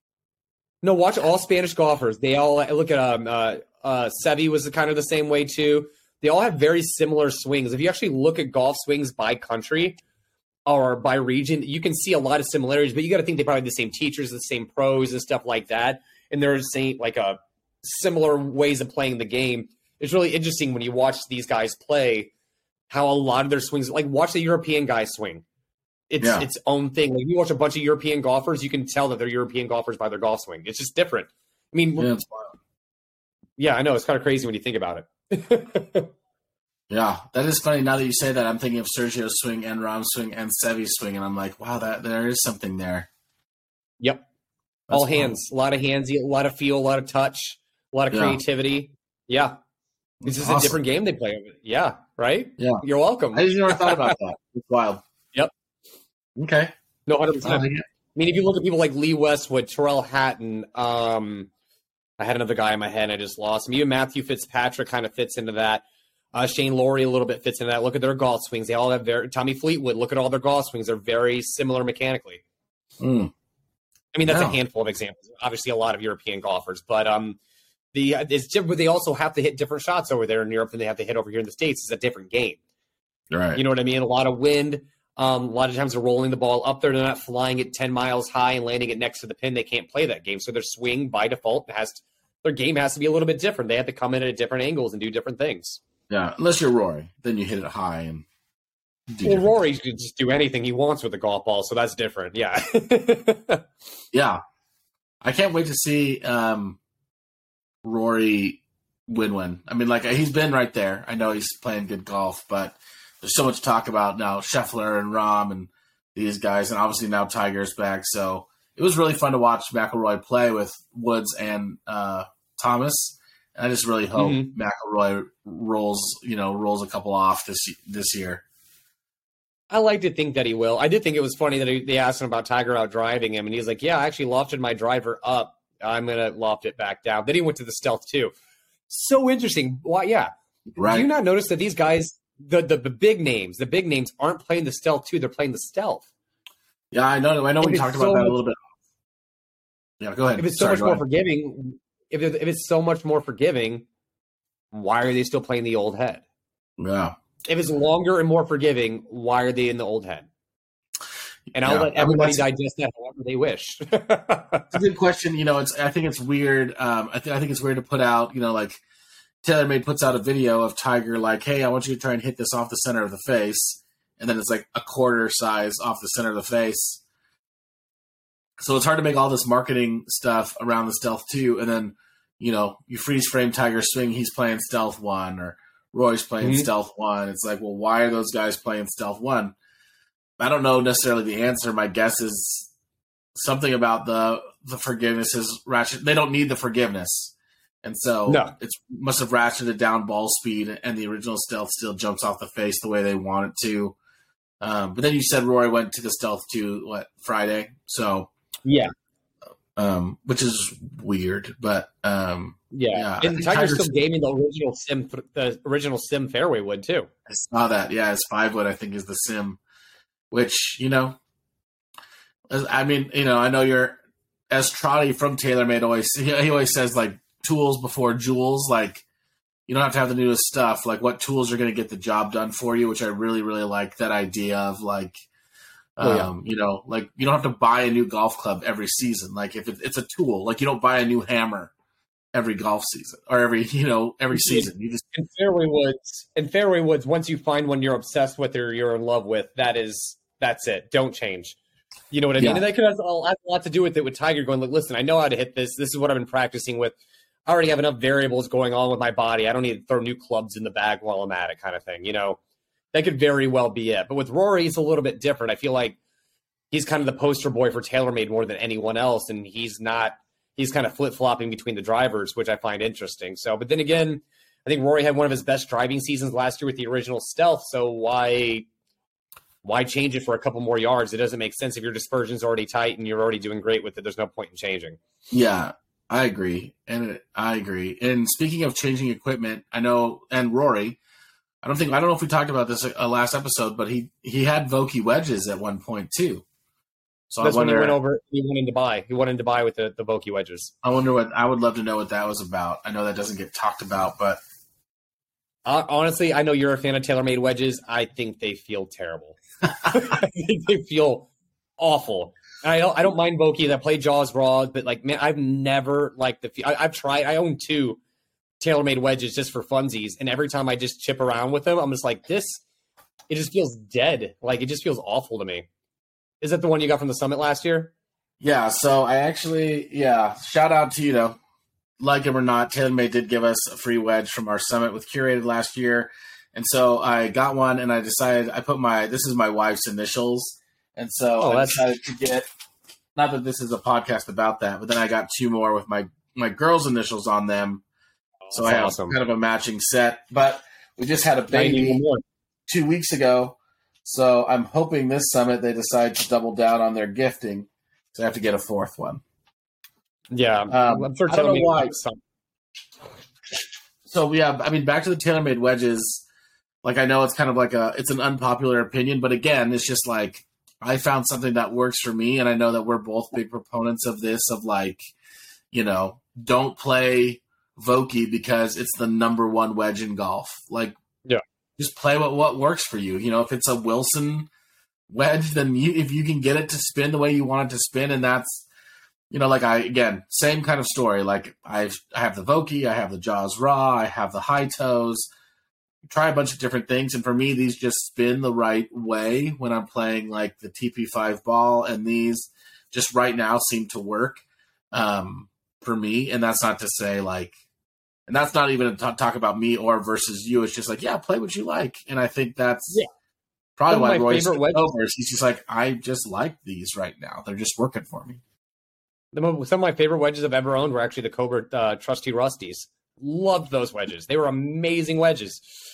No, watch all Spanish golfers. They all look at um, uh, uh, Seve was kind of the same way, too. They all have very similar swings. If you actually look at golf swings by country or by region, you can see a lot of similarities, but you got to think they probably have the same teachers, the same pros and stuff like that. And there's saying like a similar ways of playing the game. It's really interesting when you watch these guys play how a lot of their swings, like watch the European guys swing. It's yeah. its own thing. Like you watch a bunch of European golfers, you can tell that they're European golfers by their golf swing. It's just different. I mean, yeah, yeah I know. It's kind of crazy when you think about it. Yeah, that is funny. Now that you say that, I'm thinking of Sergio's swing and Rahm's swing and Seve's swing, and I'm like, wow, that there is something there. Yep. That's all hands, fun. A lot of hands, a lot of feel, a lot of touch, a lot of creativity. Yeah. yeah. This is awesome. A different game they play. Yeah, right? Yeah. You're welcome. I just never thought about that. It's wild. Yep. Okay. No, one hundred percent. I mean, if you look at people like Lee Westwood, Terrell Hatton, um, I had another guy in my head and I just lost him. Even Matthew Fitzpatrick kind of fits into that. Uh, Shane Lowry a little bit fits into that. Look at their golf swings. They all have very – Tommy Fleetwood, look at all their golf swings. They're very similar mechanically. Mm. I mean, that's yeah. a handful of examples. Obviously, a lot of European golfers, but um, the it's different. But they also have to hit different shots over there in Europe than they have to hit over here in the States. It's a different game, right? You know what I mean? A lot of wind. Um, a lot of times they're rolling the ball up there. They're not flying it ten miles high and landing it next to the pin. They can't play that game, so their swing by default has to, their game has to be a little bit different. They have to come in at different angles and do different things. Yeah, unless you're Rory, then you hit it high and. Well, Rory can just do anything he wants with the golf ball, so that's different. Yeah. Yeah. I can't wait to see um, Rory win-win. I mean, like, he's been right there. I know he's playing good golf, but there's so much to talk about now. Scheffler and Rahm and these guys, and obviously now Tiger's back. So it was really fun to watch McIlroy play with Woods and uh, Thomas. And I just really hope mm-hmm. McIlroy rolls, you know, rolls a couple off this this year. I like to think that he will. I did think it was funny that he, they asked him about Tiger out driving him, and he's like, yeah, I actually lofted my driver up. I'm going to loft it back down. Then he went to the stealth too. So interesting. Why? Yeah. Right. Do you not notice that these guys, the, the the big names, the big names aren't playing the stealth too. They're playing the stealth. Yeah, I know. I know we talked about so that much, a little bit. Yeah, go ahead. If it's so Sorry, much more ahead. forgiving, if, it, if it's so much more forgiving, why are they still playing the old head? Yeah. If it's longer and more forgiving, why are they in the old head? And I'll yeah. let everybody I mean, digest that however they wish. It's a good question. You know, it's. I think it's weird. Um, I think I think it's weird to put out. You know, like TaylorMade puts out a video of Tiger, like, "Hey, I want you to try and hit this off the center of the face," and then it's like a quarter size off the center of the face. So it's hard to make all this marketing stuff around the stealth two, and then you know you freeze frame Tiger swing. He's playing stealth one, or Roy's playing mm-hmm. stealth one. It's like, well, why are those guys playing stealth one? I don't know necessarily the answer. My guess is something about the the forgiveness is ratchet. They don't need the forgiveness, and so no. it must have ratcheted down ball speed, and the original stealth still jumps off the face the way they want it to. Um, but then you said Rory went to the stealth two what Friday, so yeah, um, which is weird, but um, yeah. yeah And Tiger still gave me the original sim, the original sim fairway wood too. I saw that. Yeah, his five wood I think is the sim. Which, you know, I mean, you know, I know you're, as Trotty from TaylorMade always, he, he always says, like, tools before jewels. Like, you don't have to have the newest stuff. Like, what tools are going to get the job done for you, which I really, really like that idea of, like, um, oh, yeah. you know, like, you don't have to buy a new golf club every season. Like, if it, it's a tool, like, you don't buy a new hammer every golf season or every, you know, every season. You just in fairway woods, in fairway woods, once you find one you're obsessed with or you're in love with, that is, that's it. Don't change. You know what I mean? Yeah. And that could have a lot to do with it with Tiger going, like, listen, I know how to hit this. This is what I've been practicing with. I already have enough variables going on with my body. I don't need to throw new clubs in the bag while I'm at it kind of thing. You know, that could very well be it. But with Rory, it's a little bit different. I feel like he's kind of the poster boy for TaylorMade more than anyone else. And he's not, he's kind of flip-flopping between the drivers, which I find interesting. So, but then again, I think Rory had one of his best driving seasons last year with the original stealth. So why, why change it for a couple more yards? It doesn't make sense if your dispersion's already tight and you're already doing great with it. There's no point in changing. Yeah, I agree. And it, I agree. And speaking of changing equipment, I know, and Rory, I don't think, I don't know if we talked about this uh, last episode, but he, he had Vokey wedges at one point too. So that's I wonder, when he went over, he went in Dubai. He went in Dubai with the, the Vokey wedges. I wonder what, I would love to know what that was about. I know that doesn't get talked about, but. Uh, honestly, I know you're a fan of TaylorMade wedges. I think they feel terrible. I think they feel awful. I don't, I don't mind Vokey that play Jaws raw, but like, man, I've never liked the, I, I've tried, I own two TaylorMade wedges just for funsies. And every time I just chip around with them, I'm just like, this, it just feels dead. Like, it just feels awful to me. Is that the one you got from the Summit last year? Yeah. So I actually, yeah, shout out to, you know, like him or not, TaylorMade did give us a free wedge from our Summit with Curated last year. And so I got one and I decided I put my, this is my wife's initials. And so oh, I decided to get, not that this is a podcast about that, but then I got two more with my, my girl's initials on them. So that's I have awesome. Kind of a matching set, but we just had a baby two weeks ago. So I'm hoping this Summit, they decide to double down on their gifting. So I have to get a fourth one. Yeah. Um, I'm sure I don't know why. So yeah, I mean, back to the TaylorMade wedges. Like, I know it's kind of like a, it's an unpopular opinion, but again, it's just like, I found something that works for me. And I know that we're both big proponents of this, of like, you know, don't play Vokey because it's the number one wedge in golf. Like, yeah, just play what, what works for you. You know, if it's a Wilson wedge, then you, if you can get it to spin the way you want it to spin, and that's, you know, like I, again, same kind of story. Like I've, I have the Vokey, I have the Jaws Raw, I have the high toes, try a bunch of different things. And for me, these just spin the right way when I'm playing like the T P five ball, and these just right now seem to work um, for me. And that's not to say like, and that's not even to talk about me or versus you. It's just like, yeah, play what you like. And I think that's yeah. probably why Roy's over. He's just like, I just like these right now. They're just working for me. Some of my favorite wedges I've ever owned were actually the Cobra uh, Trusty Rusties. Loved those wedges. They were amazing wedges.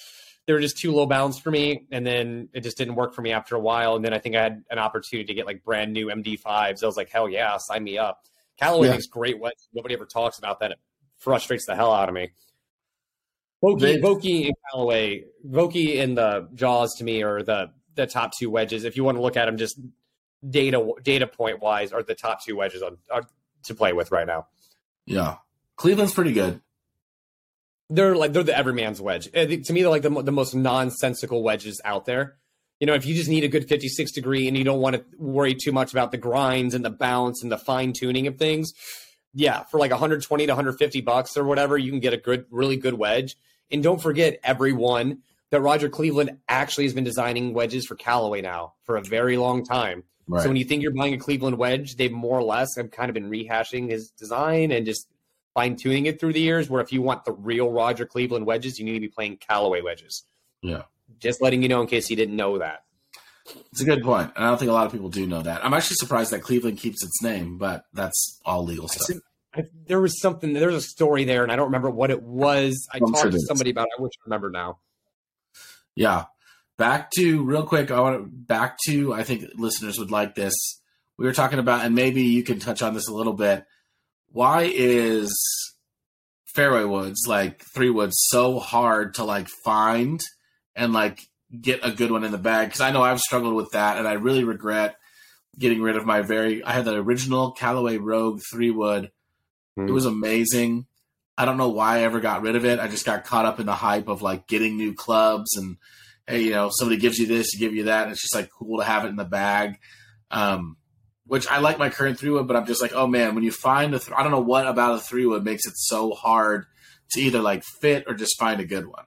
they were just too low bounds for me, and then it just didn't work for me after a while. And then I think I had an opportunity to get like brand new M D fives. I was like, hell yeah, sign me up. Callaway Yeah. makes great wedges. Nobody ever talks about that. It frustrates the hell out of me. Vokey, They- Vokey and Callaway, Vokey and the Jaws to me are the the top two wedges. If you want to look at them just data data point wise, are the top two wedges on are, to play with right now. Yeah. Cleveland's pretty good. They're like they're the everyman's wedge. I think, to me, they're like the, mo- the most nonsensical wedges out there. You know, if you just need a good fifty-six degree and you don't want to worry too much about the grinds and the bounce and the fine tuning of things, yeah, for like one hundred twenty to one hundred fifty bucks or whatever, you can get a good, really good wedge. And don't forget, everyone, that Roger Cleveland actually has been designing wedges for Callaway now for a very long time. Right. So when you think you're buying a Cleveland wedge, they've more or less have kind of been rehashing his design and just fine tuning it through the years. Where if you want the real Roger Cleveland wedges, you need to be playing Callaway wedges. Yeah. Just letting you know in case you didn't know that. It's a good point. And I don't think a lot of people do know that. I'm actually surprised that Cleveland keeps its name, but that's all legal stuff. I, there was something, there's a story there, and I don't remember what it was. I I'm talked sure to there is. somebody about it. I wish I remember now. Yeah. Back to real quick. I want to back to, I think listeners would like this. We were talking about, and maybe you can touch on this a little bit. Why is fairway woods, like three woods, so hard to like find and like get a good one in the bag? Because I know I've struggled with that, and I really regret getting rid of my very. I had the original Callaway Rogue three wood. Hmm. It was amazing. I don't know why I ever got rid of it. I just got caught up in the hype of like getting new clubs and, hey, you know, somebody gives you this, give you that. And it's just like cool to have it in the bag. Um, which I like my current three wood, but I'm just like, oh man, when you find a, th- I don't know what about a three wood makes it so hard to either like fit or just find a good one.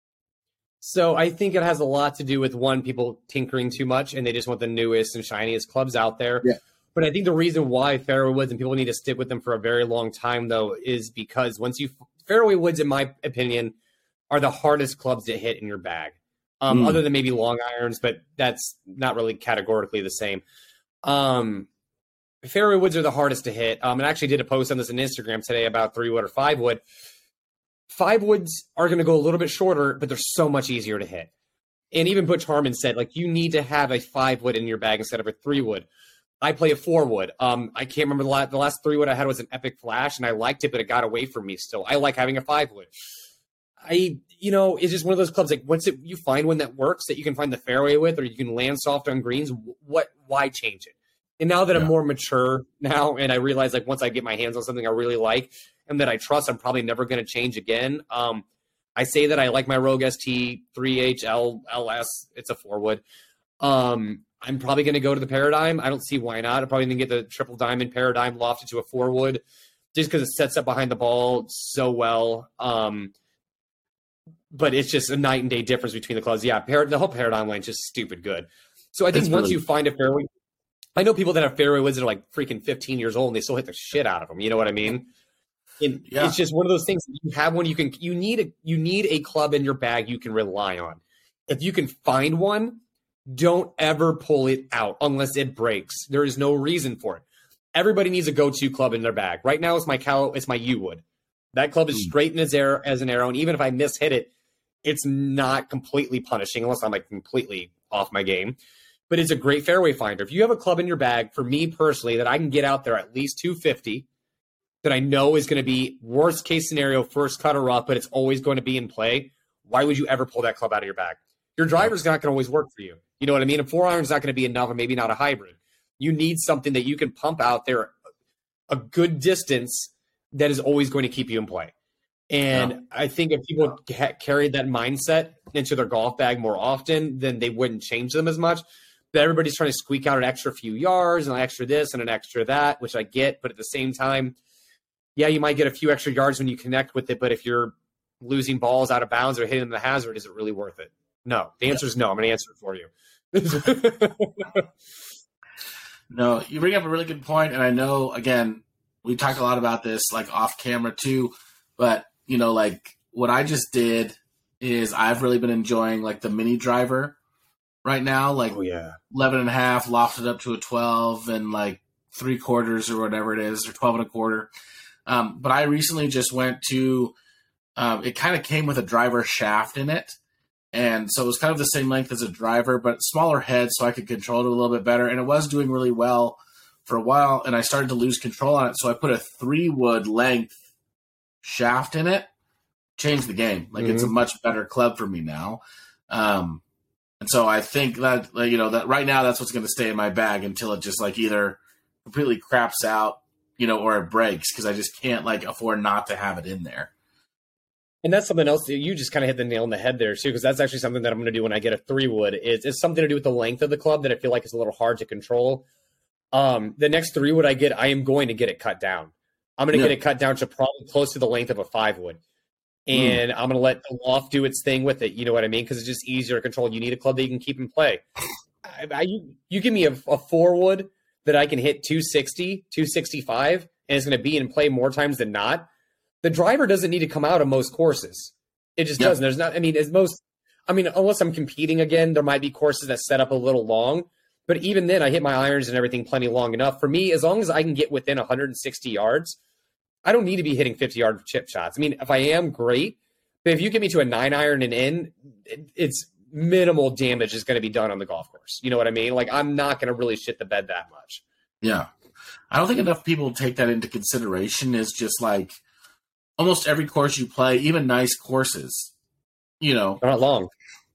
So I think it has a lot to do with, one, people tinkering too much, and they just want the newest and shiniest clubs out there. Yeah. But I think the reason why fairway woods and people need to stick with them for a very long time, though, is because once you fairway woods, in my opinion, are the hardest clubs to hit in your bag, um, Mm. other than maybe long irons, but that's not really categorically the same. Um, fairway woods are the hardest to hit. Um, and I actually did a post on this on Instagram today about three wood or five wood. Five woods are going to go a little bit shorter, but they're so much easier to hit. And even Butch Harmon said, like, you need to have a five wood in your bag instead of a three wood. I play a four wood. Um, I can't remember the last, the last three wood I had was an Epic Flash, and I liked it, but it got away from me still. I like having a five wood. I, you know, it's just one of those clubs, like, once it, you find one that works, that you can find the fairway with, or you can land soft on greens, what, why change it? And now that Yeah. I'm more mature now, and I realize, like, once I get my hands on something I really like and that I trust, I'm probably never going to change again. Um, I say that I like my Rogue S T three H L L S. It's a four wood. Um, I'm probably going to go to the Paradigm. I don't see why not. I'm probably going to get the triple diamond Paradigm lofted to a four wood just because it sets up behind the ball so well. Um, but it's just a night and day difference between the clubs. Yeah, par- the whole Paradigm line is just stupid good. So I think It's once really- you find a fairway, I know people that have fairway woods that are like freaking fifteen years old and they still hit the shit out of them. You know what I mean? And Yeah. it's just one of those things. You have one, you can, you need a, you need a club in your bag you can rely on. If you can find one, don't ever pull it out unless it breaks. There is no reason for it. Everybody needs a go-to club in their bag. Right now, it's my Cal, it's my U-Wood. That club is Mm. straight in as air as an arrow, and even if I miss hit it, it's not completely punishing unless I'm like completely off my game. But it's a great fairway finder. If you have a club in your bag, for me personally, that I can get out there at least two fifty, that I know is going to be worst case scenario, first cut or rough, but it's always going to be in play, why would you ever pull that club out of your bag? Your driver's not going to always work for you. You know what I mean? A four iron's not going to be enough, or maybe not a hybrid. You need something that you can pump out there a good distance that is always going to keep you in play. And Yeah. I think if people ca- carried that mindset into their golf bag more often, then they wouldn't change them as much. But everybody's trying to squeak out an extra few yards and an extra this and an extra that, which I get. But at the same time, yeah, you might get a few extra yards when you connect with it. But if you're losing balls out of bounds or hitting the hazard, is it really worth it? No. The answer is no. I'm going to answer it for you. No, you bring up a really good point, and I know, again, we talked a lot about this, like, off camera, too, but, you know, like, what I just did is I've really been enjoying, like, the mini driver right now, like, Oh, yeah. eleven and a half, lofted up to a twelve, and, like, three quarters or whatever it is, or twelve and a quarter. Um, but I recently just went to, um, it kind of came with a driver shaft in it, And so it was kind of the same length as a driver, but smaller head, so I could control it a little bit better. And it was doing really well for a while, and I started to lose control on it. So I put a three wood length shaft in it, changed the game. Like, mm-hmm. It's a much better club for me now. Um, and so I think that, you know, that right now that's what's going to stay in my bag until it just like either completely craps out, you know, or it breaks, because I just can't like afford not to have it in there. And that's something else that you just kind of hit the nail on the head there too, because that's actually something that I'm going to do when I get a three wood. Is it's something to do with the length of the club that I feel like is a little hard to control. Um, the next three wood I get, I am going to get it cut down. I'm going to yeah. get it cut down to probably close to the length of a five wood, and mm. I'm going to let the loft do its thing with it. You know what I mean? Because it's just easier to control. You need a club that you can keep in play. I, I, you, you give me a, a four wood that I can hit two sixty, two sixty-five, and it's going to be in play more times than not. The driver doesn't need to come out of most courses. It just yep. doesn't. There's not, I mean, as most, I mean, unless I'm competing again, there might be courses that set up a little long, but even then I hit my irons and everything plenty long enough. For me, as long as I can get within one hundred sixty yards, I don't need to be hitting fifty yard chip shots. I mean, if I am, great, but if you get me to a nine iron and in, it, it's minimal damage is going to be done on the golf course. You know what I mean? Like, I'm not going to really shit the bed that much. Yeah. I don't think enough people take that into consideration. Is just like, almost every course you play, even nice courses, you know, they're not long.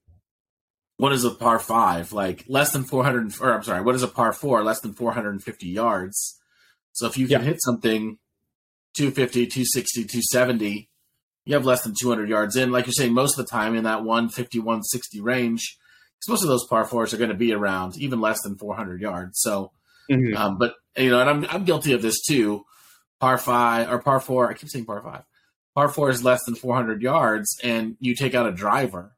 What is a par five? Like less than four hundred, or I'm sorry, what is a par four? Less than four hundred fifty yards. So if you can yeah. hit something two fifty, two sixty, two seventy, you have less than two hundred yards in. Like you're saying, most of the time in that one fifty, one sixty range, because most of those par fours are going to be around even less than four hundred yards. So, mm-hmm. um, but you know, and I'm I'm guilty of this too. Par five or par four, I keep saying par five. Par four is less than four hundred yards, and you take out a driver,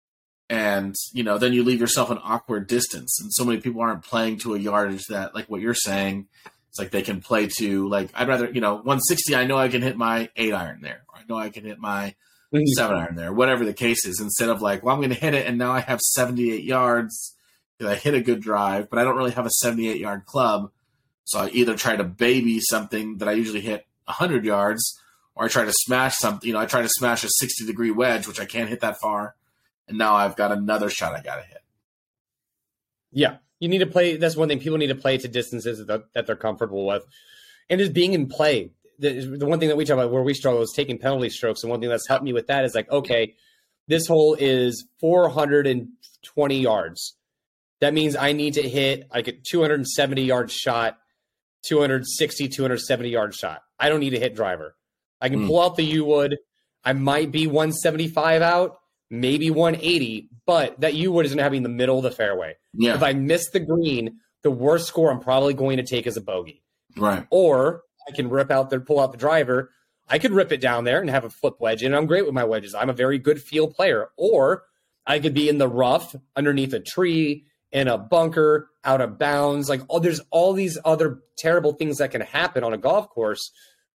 and you know then you leave yourself an awkward distance. And so many people aren't playing to a yardage that, like what you're saying, it's like they can play to. Like I'd rather, you know, one sixty. I know I can hit my eight iron there, or I know I can hit my mm-hmm. seven iron there, whatever the case is. Instead of like, well, I'm going to hit it, and now I have seventy-eight yards because I hit a good drive, but I don't really have a seventy-eight yard club. So I either try to baby something that I usually hit one hundred yards. Or I try to smash something, you know, I try to smash a sixty degree wedge, which I can't hit that far. And now I've got another shot I got to hit. Yeah. You need to play. That's one thing. People need to play to distances that, that they're comfortable with. And just being in play. The, the one thing that we talk about where we struggle is taking penalty strokes. And one thing that's helped me with that is like, okay, this hole is four hundred twenty yards. That means I need to hit like a two hundred seventy yard shot, two sixty, two seventy yard shot. I don't need to hit driver. I can mm. pull out the U-wood. I might be one seventy-five out, maybe one eighty, but that U-wood is going to have me in the middle of the fairway. Yeah. If I miss the green, the worst score I'm probably going to take is a bogey. Right. Or I can rip out the, pull out the driver. I could rip it down there and have a flip wedge, and I'm great with my wedges. I'm a very good field player. Or I could be in the rough underneath a tree, in a bunker, out of bounds. Like, oh, there's all these other terrible things that can happen on a golf course.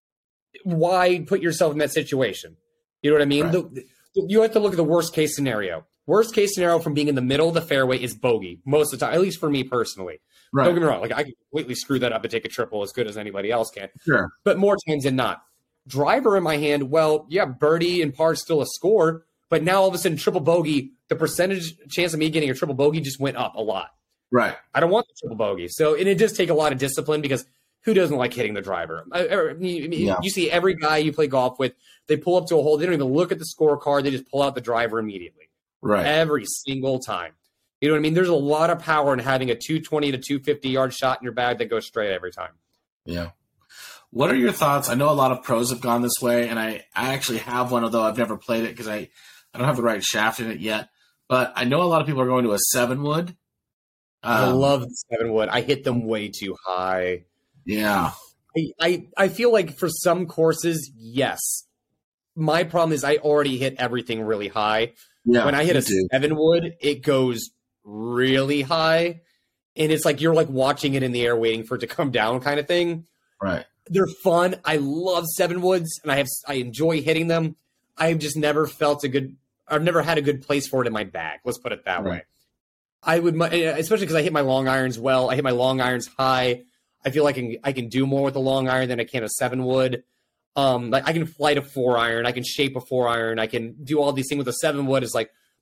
Why put yourself in that situation? You know what I mean? Right. The, you have to look at the worst case scenario. Worst case scenario from being in the middle of the fairway is bogey most of the time, at least for me personally. Right. Don't get me wrong. Like I can completely screw that up and take a triple as good as anybody else can. Sure. But more times than not. Driver in my hand, well, yeah, birdie and par is still a score, but now all of a sudden triple bogey, the percentage chance of me getting a triple bogey just went up a lot. Right. I don't want the triple bogey. So, and it does take a lot of discipline because who doesn't like hitting the driver? I, I, you, yeah. you see every guy you play golf with, they pull up to a hole. They don't even look at the scorecard. They just pull out the driver immediately. Right. Every single time. You know what I mean? There's a lot of power in having a two twenty to two fifty yard shot in your bag that goes straight every time. Yeah. What are your thoughts? I know a lot of pros have gone this way, and I, I actually have one, although I've never played it because I, I don't have the right shaft in it yet. But I know a lot of people are going to a seven wood. Um, I love the seven wood. I hit them way too high. Yeah. I, I, I feel like for some courses, yes. My problem is I already hit everything really high. Yeah, when I hit a do. seven wood, it goes really high. And it's like you're like watching it in the air waiting for it to come down kind of thing. Right. They're fun. I love seven woods, and I have I enjoy hitting them. I've just never felt a good – I've never had a good place for it in my bag. Let's put it that right. way. I would – especially because I hit my long irons well. I hit my long irons high. I feel like I can, I can do more with a long iron than I can a seven wood. Um, like I can flight a four iron. I can shape a four iron. I can do all these things with a seven wood. Is like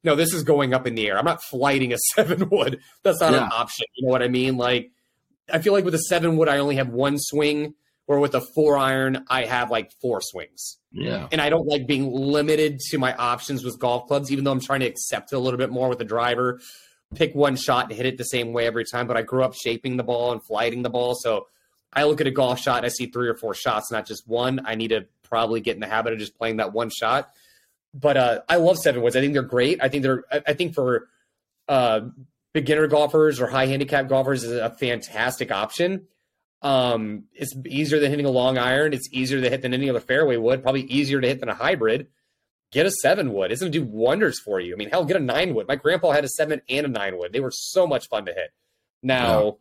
no, this is going up in the air. I'm not flighting a seven wood. That's not Yeah. an option. You know what I mean? Like, I feel like with a seven wood, I only have one swing, or with a four iron, I have like four swings. Yeah. And I don't like being limited to my options with golf clubs, even though I'm trying to accept it a little bit more with the driver. Pick one shot and hit it the same way every time. But I grew up shaping the ball and flighting the ball. So I look at a golf shot and I see three or four shots, not just one. I need to probably get in the habit of just playing that one shot. But uh, I love seven woods. I think they're great. I think they're, I, I think for uh, beginner golfers or high handicap golfers is a fantastic option. Um, it's easier than hitting a long iron. It's easier to hit than any other fairway wood, probably easier to hit than a hybrid. Get a seven wood. It's going to do wonders for you. I mean, hell, get a nine wood. My grandpa had a seven and a nine wood. They were so much fun to hit. Now, yeah.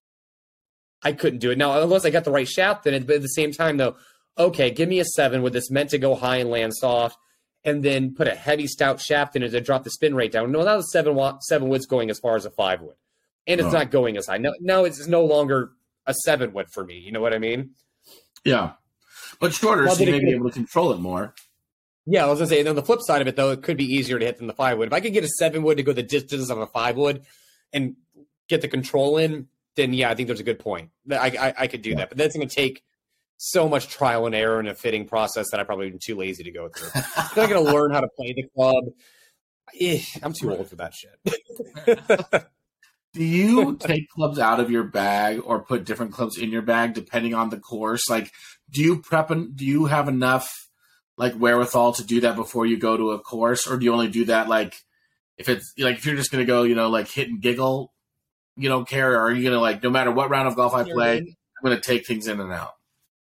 I couldn't do it. Now, unless I got the right shaft in it, but at the same time, though, okay, give me a seven wood that's meant to go high and land soft, and then put a heavy, stout shaft in it to drop the spin rate down. No, that was seven, seven woods going as far as a five wood. And it's oh. not going as high. No, no, it's no longer a seven wood for me. You know what I mean? Yeah. But shorter, well, so you may be able to control it more. Yeah, I was going to say, on the flip side of it, though, it could be easier to hit than the five wood. If I could get a seven wood to go the distance of a five wood and get the control in, then yeah, I think there's a good point. I I, I could do yeah. that. But that's going to take so much trial and error in a fitting process that I probably been too lazy to go through. I'm not going to learn how to play the club. Eh, I'm too old for that shit. Do you take clubs out of your bag or put different clubs in your bag depending on the course? Like, do you prep and do you have enough like wherewithal to do that before you go to a course, or do you only do that like if it's like if you're just gonna go, you know, like hit and giggle, you don't care, or are you gonna like no matter what round of golf I play, I'm gonna take things in and out?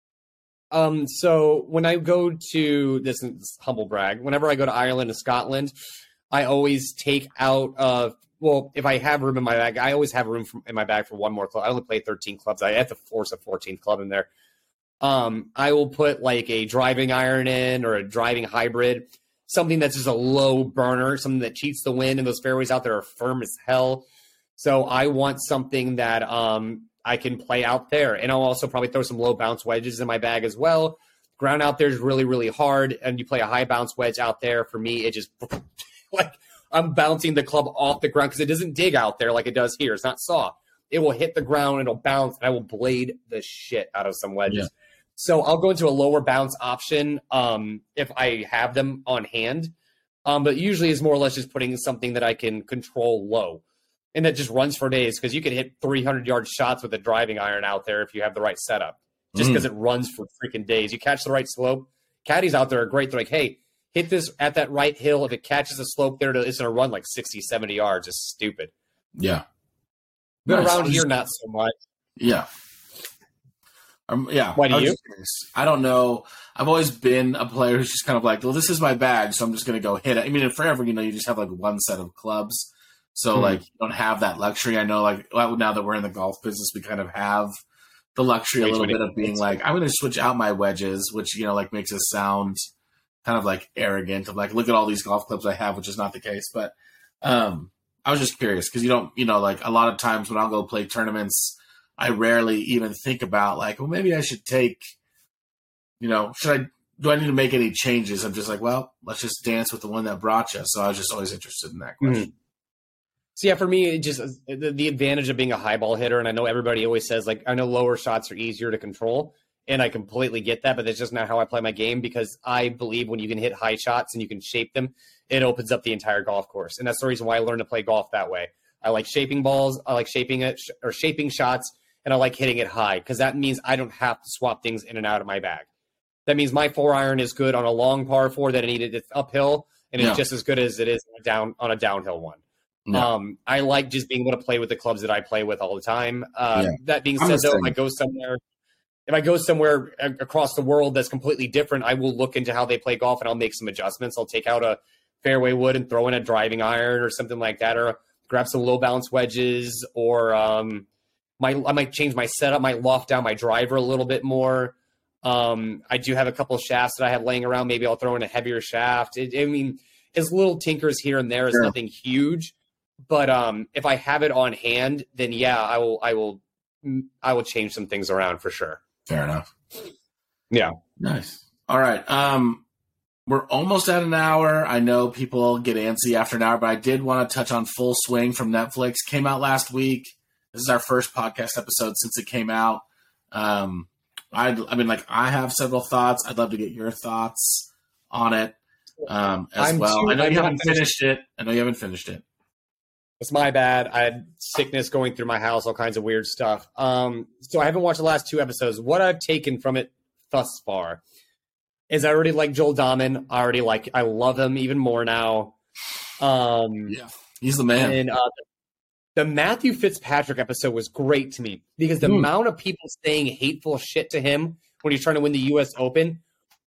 Um, so when I go to this is humble brag, whenever I go to Ireland and Scotland, I always take out uh well, if I have room in my bag, I always have room for, in my bag for one more club. I only play thirteen clubs. I have to force a fourteenth club in there. Um, I will put like a driving iron in or a driving hybrid, something that's just a low burner, something that cheats the wind, and those fairways out there are firm as hell. So I want something that um I can play out there. And I'll also probably throw some low bounce wedges in my bag as well. Ground out there is really, really hard, and you play a high bounce wedge out there. For me, it just like I'm bouncing the club off the ground because it doesn't dig out there like it does here. It's not soft. It will hit the ground, it'll bounce, and I will blade the shit out of some wedges. Yeah. So I'll go into a lower bounce option um, if I have them on hand. Um, but usually it's more or less just putting something that I can control low. And that just runs for days because you can hit three hundred yard shots with a driving iron out there if you have the right setup. Just because mm. it runs for freaking days. You catch the right slope. Caddies out there are great. They're like, hey, hit this at that right hill. If it catches a slope there, it's going to run like sixty, seventy yards. It's stupid. Yeah. But nice. Around here, not so much. Yeah. Um, yeah. Why do I you? I don't know. I've always been a player who's just kind of like, well, this is my bag, so I'm just going to go hit it. I mean, forever, you know, you just have like one set of clubs. So, mm-hmm. like, you don't have that luxury. I know, like, well, now that we're in the golf business, we kind of have the luxury Way a little bit of being like, I'm going to switch out my wedges, which, you know, like makes us sound kind of like arrogant of like, look at all these golf clubs I have, which is not the case. But um, I was just curious because you don't, you know, like a lot of times when I'll go play tournaments, I rarely even think about like, well, maybe I should take, you know, should I, do I need to make any changes? I'm just like, well, let's just dance with the one that brought you. So I was just always interested in that question. Mm-hmm. So, yeah, for me, it just the, the advantage of being a high ball hitter, and I know everybody always says, like, I know lower shots are easier to control, and I completely get that, but that's just not how I play my game because I believe when you can hit high shots and you can shape them, it opens up the entire golf course. And that's the reason why I learned to play golf that way. I like shaping balls, I like shaping it or shaping shots, and I like hitting it high because that means I don't have to swap things in and out of my bag. That means my four iron is good on a long par four that I needed it's uphill, and it's yeah. just as good as it is on a, down, on a downhill one. No. Um, I like just being able to play with the clubs that I play with all the time. Uh, yeah. That being said, though, if I go somewhere, if I go somewhere across the world that's completely different, I will look into how they play golf and I'll make some adjustments. I'll take out a fairway wood and throw in a driving iron or something like that, or grab some low bounce wedges, or um, my I might change my setup, might loft down my driver a little bit more. Um, I do have a couple of shafts that I have laying around. Maybe I'll throw in a heavier shaft. It, I mean, it's little tinkers here and there. It's sure. nothing huge. But um, if I have it on hand, then yeah, I will. I will. I will change some things around for sure. Fair enough. Yeah. Nice. All right. Um, We're almost at an hour. I know people get antsy after an hour, but I did want to touch on Full Swing from Netflix. Came out last week. This is our first podcast episode since it came out. Um, I, I mean, like, I have several thoughts. I'd love to get your thoughts on it um, as I'm well. too, I know I'm you not haven't finished it. I know you haven't finished it. It's my bad. I had sickness going through my house, all kinds of weird stuff. Um, so I haven't watched the last two episodes. What I've taken from it thus far is I already like Joel Dahman. I already like, I love him even more now. Um, Yeah, he's the man. And uh, the Matthew Fitzpatrick episode was great to me because the Mm. amount of people saying hateful shit to him when he's trying to win the U S Open,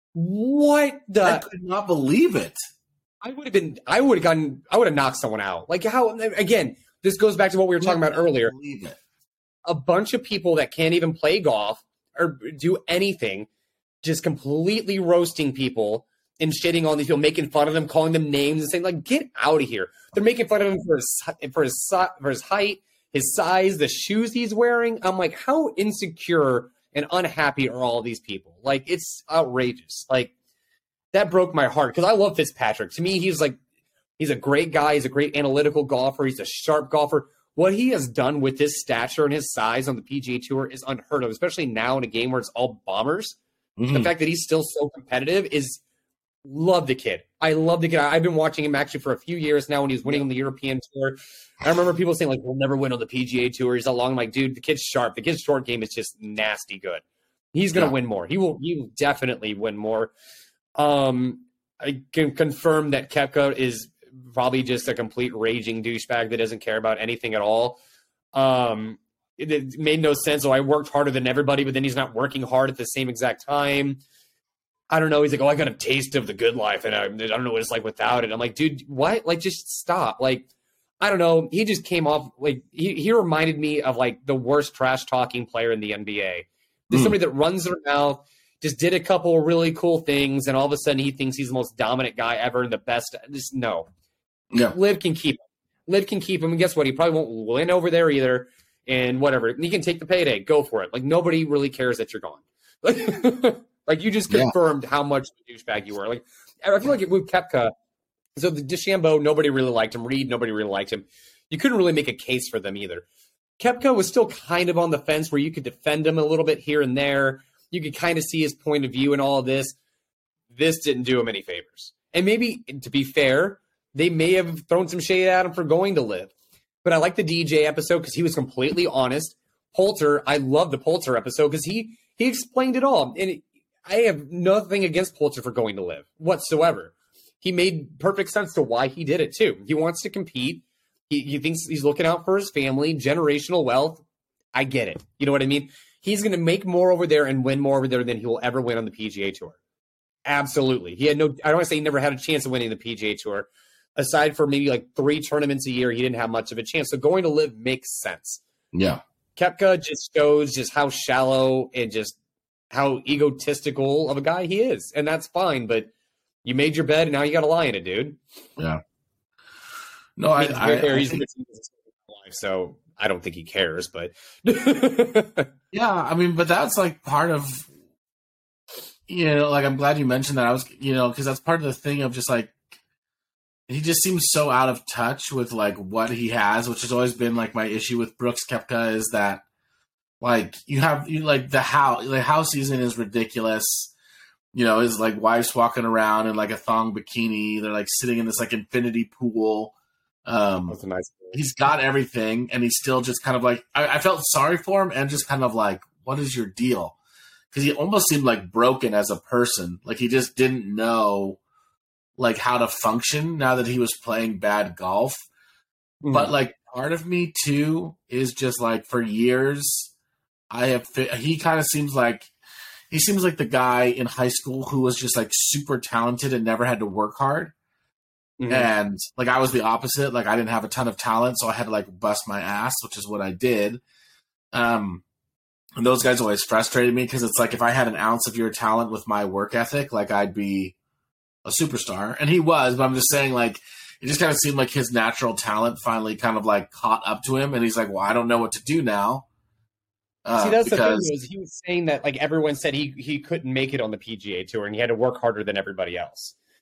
what the? I could not believe it. I would have been, I would have gotten, I would have knocked someone out. Like how, again, this goes back to what we were talking about earlier. Believe it. A bunch of people that can't even play golf or do anything, just completely roasting people and shitting on these people, making fun of them, calling them names and saying, like, get out of here. They're making fun of him for his, for his, si- for his height, his size, the shoes he's wearing. I'm like, how insecure and unhappy are all these people? Like, it's outrageous. Like, that broke my heart because I love Fitzpatrick. To me, he's like, he's a great guy. He's a great analytical golfer. He's a sharp golfer. What he has done with his stature and his size on the P G A Tour is unheard of, especially now in a game where it's all bombers. Mhm. The fact that he's still so competitive is love the kid. I love the kid. I've been watching him actually for a few years now when he was winning on the European Tour. I remember people saying, like, we'll never win on the P G A Tour. He's that long. I'm like, dude, the kid's sharp. The kid's short game is just nasty good. He's going to Yeah. win more. He will, he will definitely win more. Um, I can confirm that Koepka is probably just a complete raging douchebag that doesn't care about anything at all. Um, it, it made no sense. So I worked harder than everybody, but then he's not working hard at the same exact time. I don't know. He's like, oh, I got a taste of the good life, and I, I don't know what it's like without it. I'm like, dude, what? Like, just stop. Like, I don't know. He just came off like he, he reminded me of like the worst trash talking player in the N B A. There's Mm. somebody that runs their mouth, just did a couple really cool things, and all of a sudden he thinks he's the most dominant guy ever and the best. Just no. Yeah. Liv can keep him. Liv can keep him, and guess what? He probably won't win over there either. And whatever, he can take the payday. Go for it. Like nobody really cares that you're gone. Like, like you just Yeah. confirmed how much of a douchebag you were. Like I feel like it with Koepka. So the DeChambeau, nobody really liked him. Reed, nobody really liked him. You couldn't really make a case for them either. Koepka was still kind of on the fence where you could defend him a little bit here and there. You could kind of see his point of view and all of this. This didn't do him any favors. And maybe, to be fair, they may have thrown some shade at him for going to Live. But I like the D J episode because he was completely honest. Poulter, I love the Poulter episode because he he explained it all. And it, I have nothing against Poulter for going to Live whatsoever. He made perfect sense to why he did it too. He wants to compete. He, he thinks he's looking out for his family, generational wealth. I get it. You know what I mean? He's going to make more over there and win more over there than he will ever win on the P G A Tour. Absolutely. He had no, I don't want to say he never had a chance of winning the P G A Tour. Aside for maybe like three tournaments a year, he didn't have much of a chance. So going to Live makes sense. Yeah. Koepka just shows just how shallow and just how egotistical of a guy he is. And that's fine, but you made your bed and now you got to lie in it, dude. Yeah. No, I, I, mean, I, fair, I he's think, life, so I don't think he cares, but yeah, I mean, but that's like part of, you know, like I'm glad you mentioned that. I was, you know, because that's part of the thing of just like, he just seems so out of touch with like what he has, which has always been like my issue with Brooks Koepka is that like you have you like the house the house season is ridiculous. You know, his like wife's walking around in like a thong bikini. They're like sitting in this like infinity pool. Um, that's a nice. he's got everything, and he's still just kind of like I, I felt sorry for him, and just kind of like, what is your deal? Because he almost seemed like broken as a person, like he just didn't know like how to function now that he was playing bad golf. Mm. But like part of me too is just like for years I have he kind of seems like he seems like the guy in high school who was just like super talented and never had to work hard. Mm-hmm. And like I was the opposite. Like I didn't have a ton of talent, so I had to like bust my ass, which is what I did. Um, and those guys always frustrated me because it's like if I had an ounce of your talent with my work ethic, like I'd be a superstar. And he was, but I'm just saying like it just kind of seemed like his natural talent finally kind of like caught up to him, and he's like, well, I don't know what to do now. Uh, See, that's because... the thing was he was saying that like everyone said he he couldn't make it on the P G A Tour and he had to work harder than everybody else.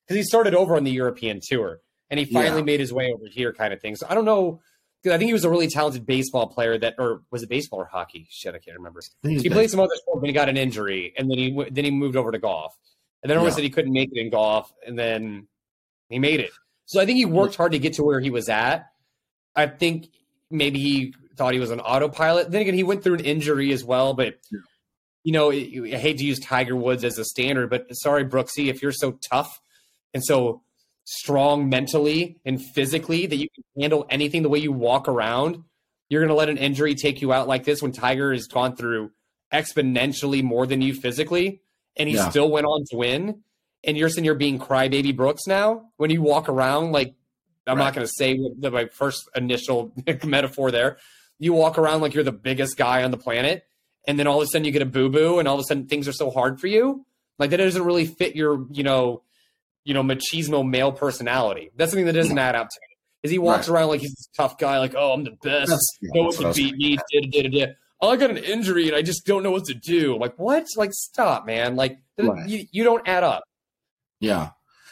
because he started over on the European tour and he finally Yeah. made his way over here, kind of thing. So I don't know, because I think he was a really talented baseball player that, or was it baseball or hockey? Shit, I can't remember. I think he's He been- played some other sport, but he got an injury, and then he w- then he moved over to golf, and then everyone Yeah. said he couldn't make it in golf, and then he made it. So I think he worked hard to get to where he was at. I think maybe he thought he was an autopilot. Then again, he went through an injury as well, but. Yeah. You know, I hate to use Tiger Woods as a standard, but sorry, Brooksy, if you're so tough and so strong mentally and physically that you can handle anything the way you walk around, you're going to let an injury take you out like this when Tiger has gone through exponentially more than you physically, and he Yeah. still went on to win. And you're saying you're being crybaby Brooks now when you walk around like I'm Right. not going to say the, my first initial metaphor there. You walk around like you're the biggest guy on the planet. And then all of a sudden you get a boo-boo and all of a sudden things are so hard for you. Like that doesn't really fit your, you know, you know, machismo male personality. That's something that doesn't add up to me. Is he walks Right. around like he's this tough guy, like, oh, I'm the best. That's- yeah, no one that's what can I was beat me. Da, da, da, da. Oh, I got an injury and I just don't know what to do. I'm like, what? Like, stop, man. Like, Right. you, you don't add up. Yeah.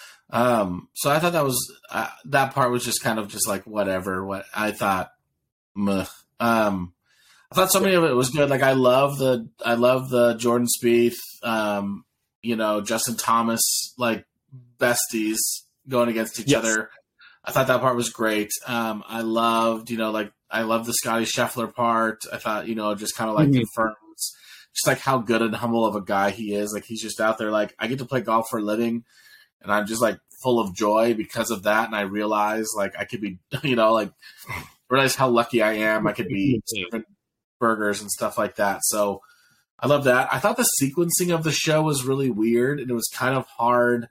Um, so I thought that was uh, that part was just kind of just like whatever. What I thought, meh. Um, I thought so many of it was good. Like I love the I love the Jordan Spieth, um, you know, Justin Thomas, like besties going against each Yes. other. I thought that part was great. Um, I loved, you know, like I love the Scotty Scheffler part. I thought, you know, just kind of like Mhm. confirms just like how good and humble of a guy he is. Like he's just out there like I get to play golf for a living. And I'm just like full of joy because of that. And I realize like I could be, you know, like realize how lucky I am. I could be serving burgers and stuff like that. So I love that. I thought the sequencing of the show was really weird and it was kind of hard.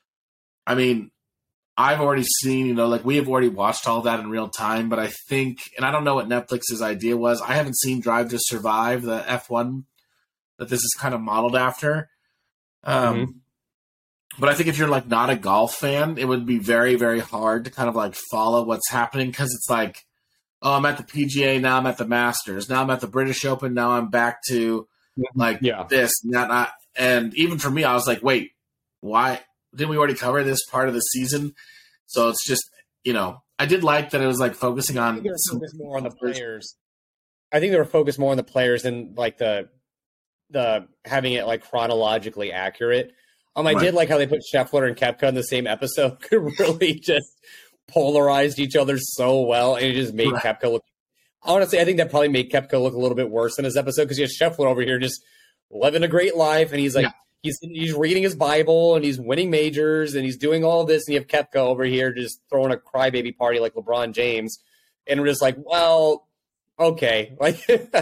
I mean, I've already seen, you know, like we have already watched all that in real time, but I think, and I don't know what Netflix's idea was. I haven't seen Drive to Survive, the F one that this is kind of modeled after. Um, Mhm. But I think if you're like not a golf fan, it would be very, very hard to kind of like follow what's happening because it's like, oh, I'm at the P G A, now I'm at the Masters, now I'm at the British Open, now I'm back to like Yeah. this, not, not. And even for me, I was like, wait, why didn't we already cover this part of the season? So it's just, you know, I did like that it was like focusing I on think they were some- focused more on the players. I think they were focused more on the players than like the the having it like chronologically accurate. Um, I Right. did like how they put Scheffler and Koepka in the same episode. Could really just polarized each other so well, and it just made Right. Koepka look. Honestly, I think that probably made Koepka look a little bit worse in this episode because you have Scheffler over here just living a great life, and he's like Yeah. he's he's reading his Bible and he's winning majors and he's doing all this, and you have Koepka over here just throwing a crybaby party like LeBron James, and we're just like, well, okay, like.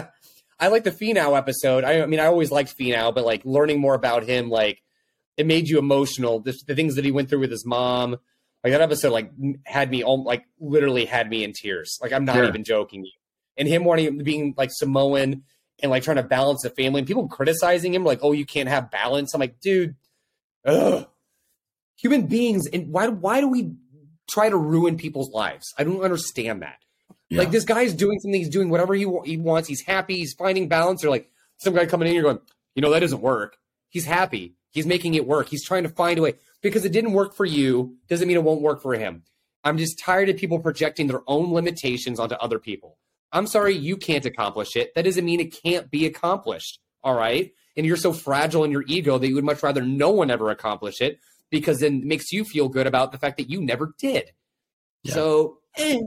I like the Finau episode. I, I mean, I always liked Finau, but like learning more about him, like it made you emotional. The, the things that he went through with his mom, like that episode, like had me, al- like literally had me in tears. Like I'm not Yeah. even joking you. And him wanting being like Samoan and like trying to balance the family, and people criticizing him, like, oh, you can't have balance. I'm like, dude, ugh. Human beings, and why why do we try to ruin people's lives? I don't understand that. Yeah. Like this guy's doing something, he's doing whatever he, wa- he wants. He's happy. He's finding balance. Or like some guy coming in, you're going, you know, that doesn't work. He's happy. He's making it work. He's trying to find a way because it didn't work for you. Doesn't mean it won't work for him. I'm just tired of people projecting their own limitations onto other people. I'm sorry, you can't accomplish it. That doesn't mean it can't be accomplished. All right. And you're so fragile in your ego that you would much rather no one ever accomplish it because then it makes you feel good about the fact that you never did. Yeah. So, eh.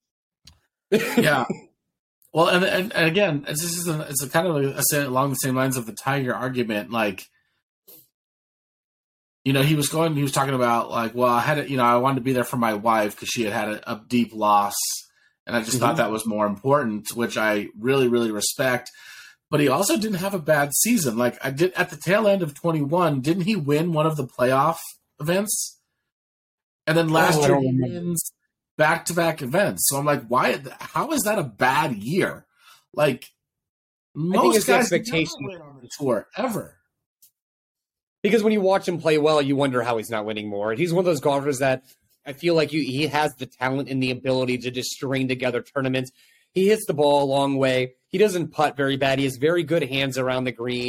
yeah. Well, and, and and again, it's just a, it's a kind of a, a, along the same lines of the Tiger argument. Like, you know, he was going, he was talking about like, well, I had, a, you know, I wanted to be there for my wife because she had had a, a deep loss, and I just Mhm. thought that was more important, which I really, really respect. But he also didn't have a bad season. Like I did at the tail end of twenty-one, didn't he win one of the playoff events? And then last Oh, I year don't he remember. wins back-to-back events. So I'm like, why? How is that a bad year? Like most it's the guys expectation. never win on the tour ever. Because when you watch him play well, you wonder how he's not winning more. And he's one of those golfers that I feel like you, he has the talent and the ability to just string together tournaments. He hits the ball a long way. He doesn't putt very bad. He has very good hands around the green.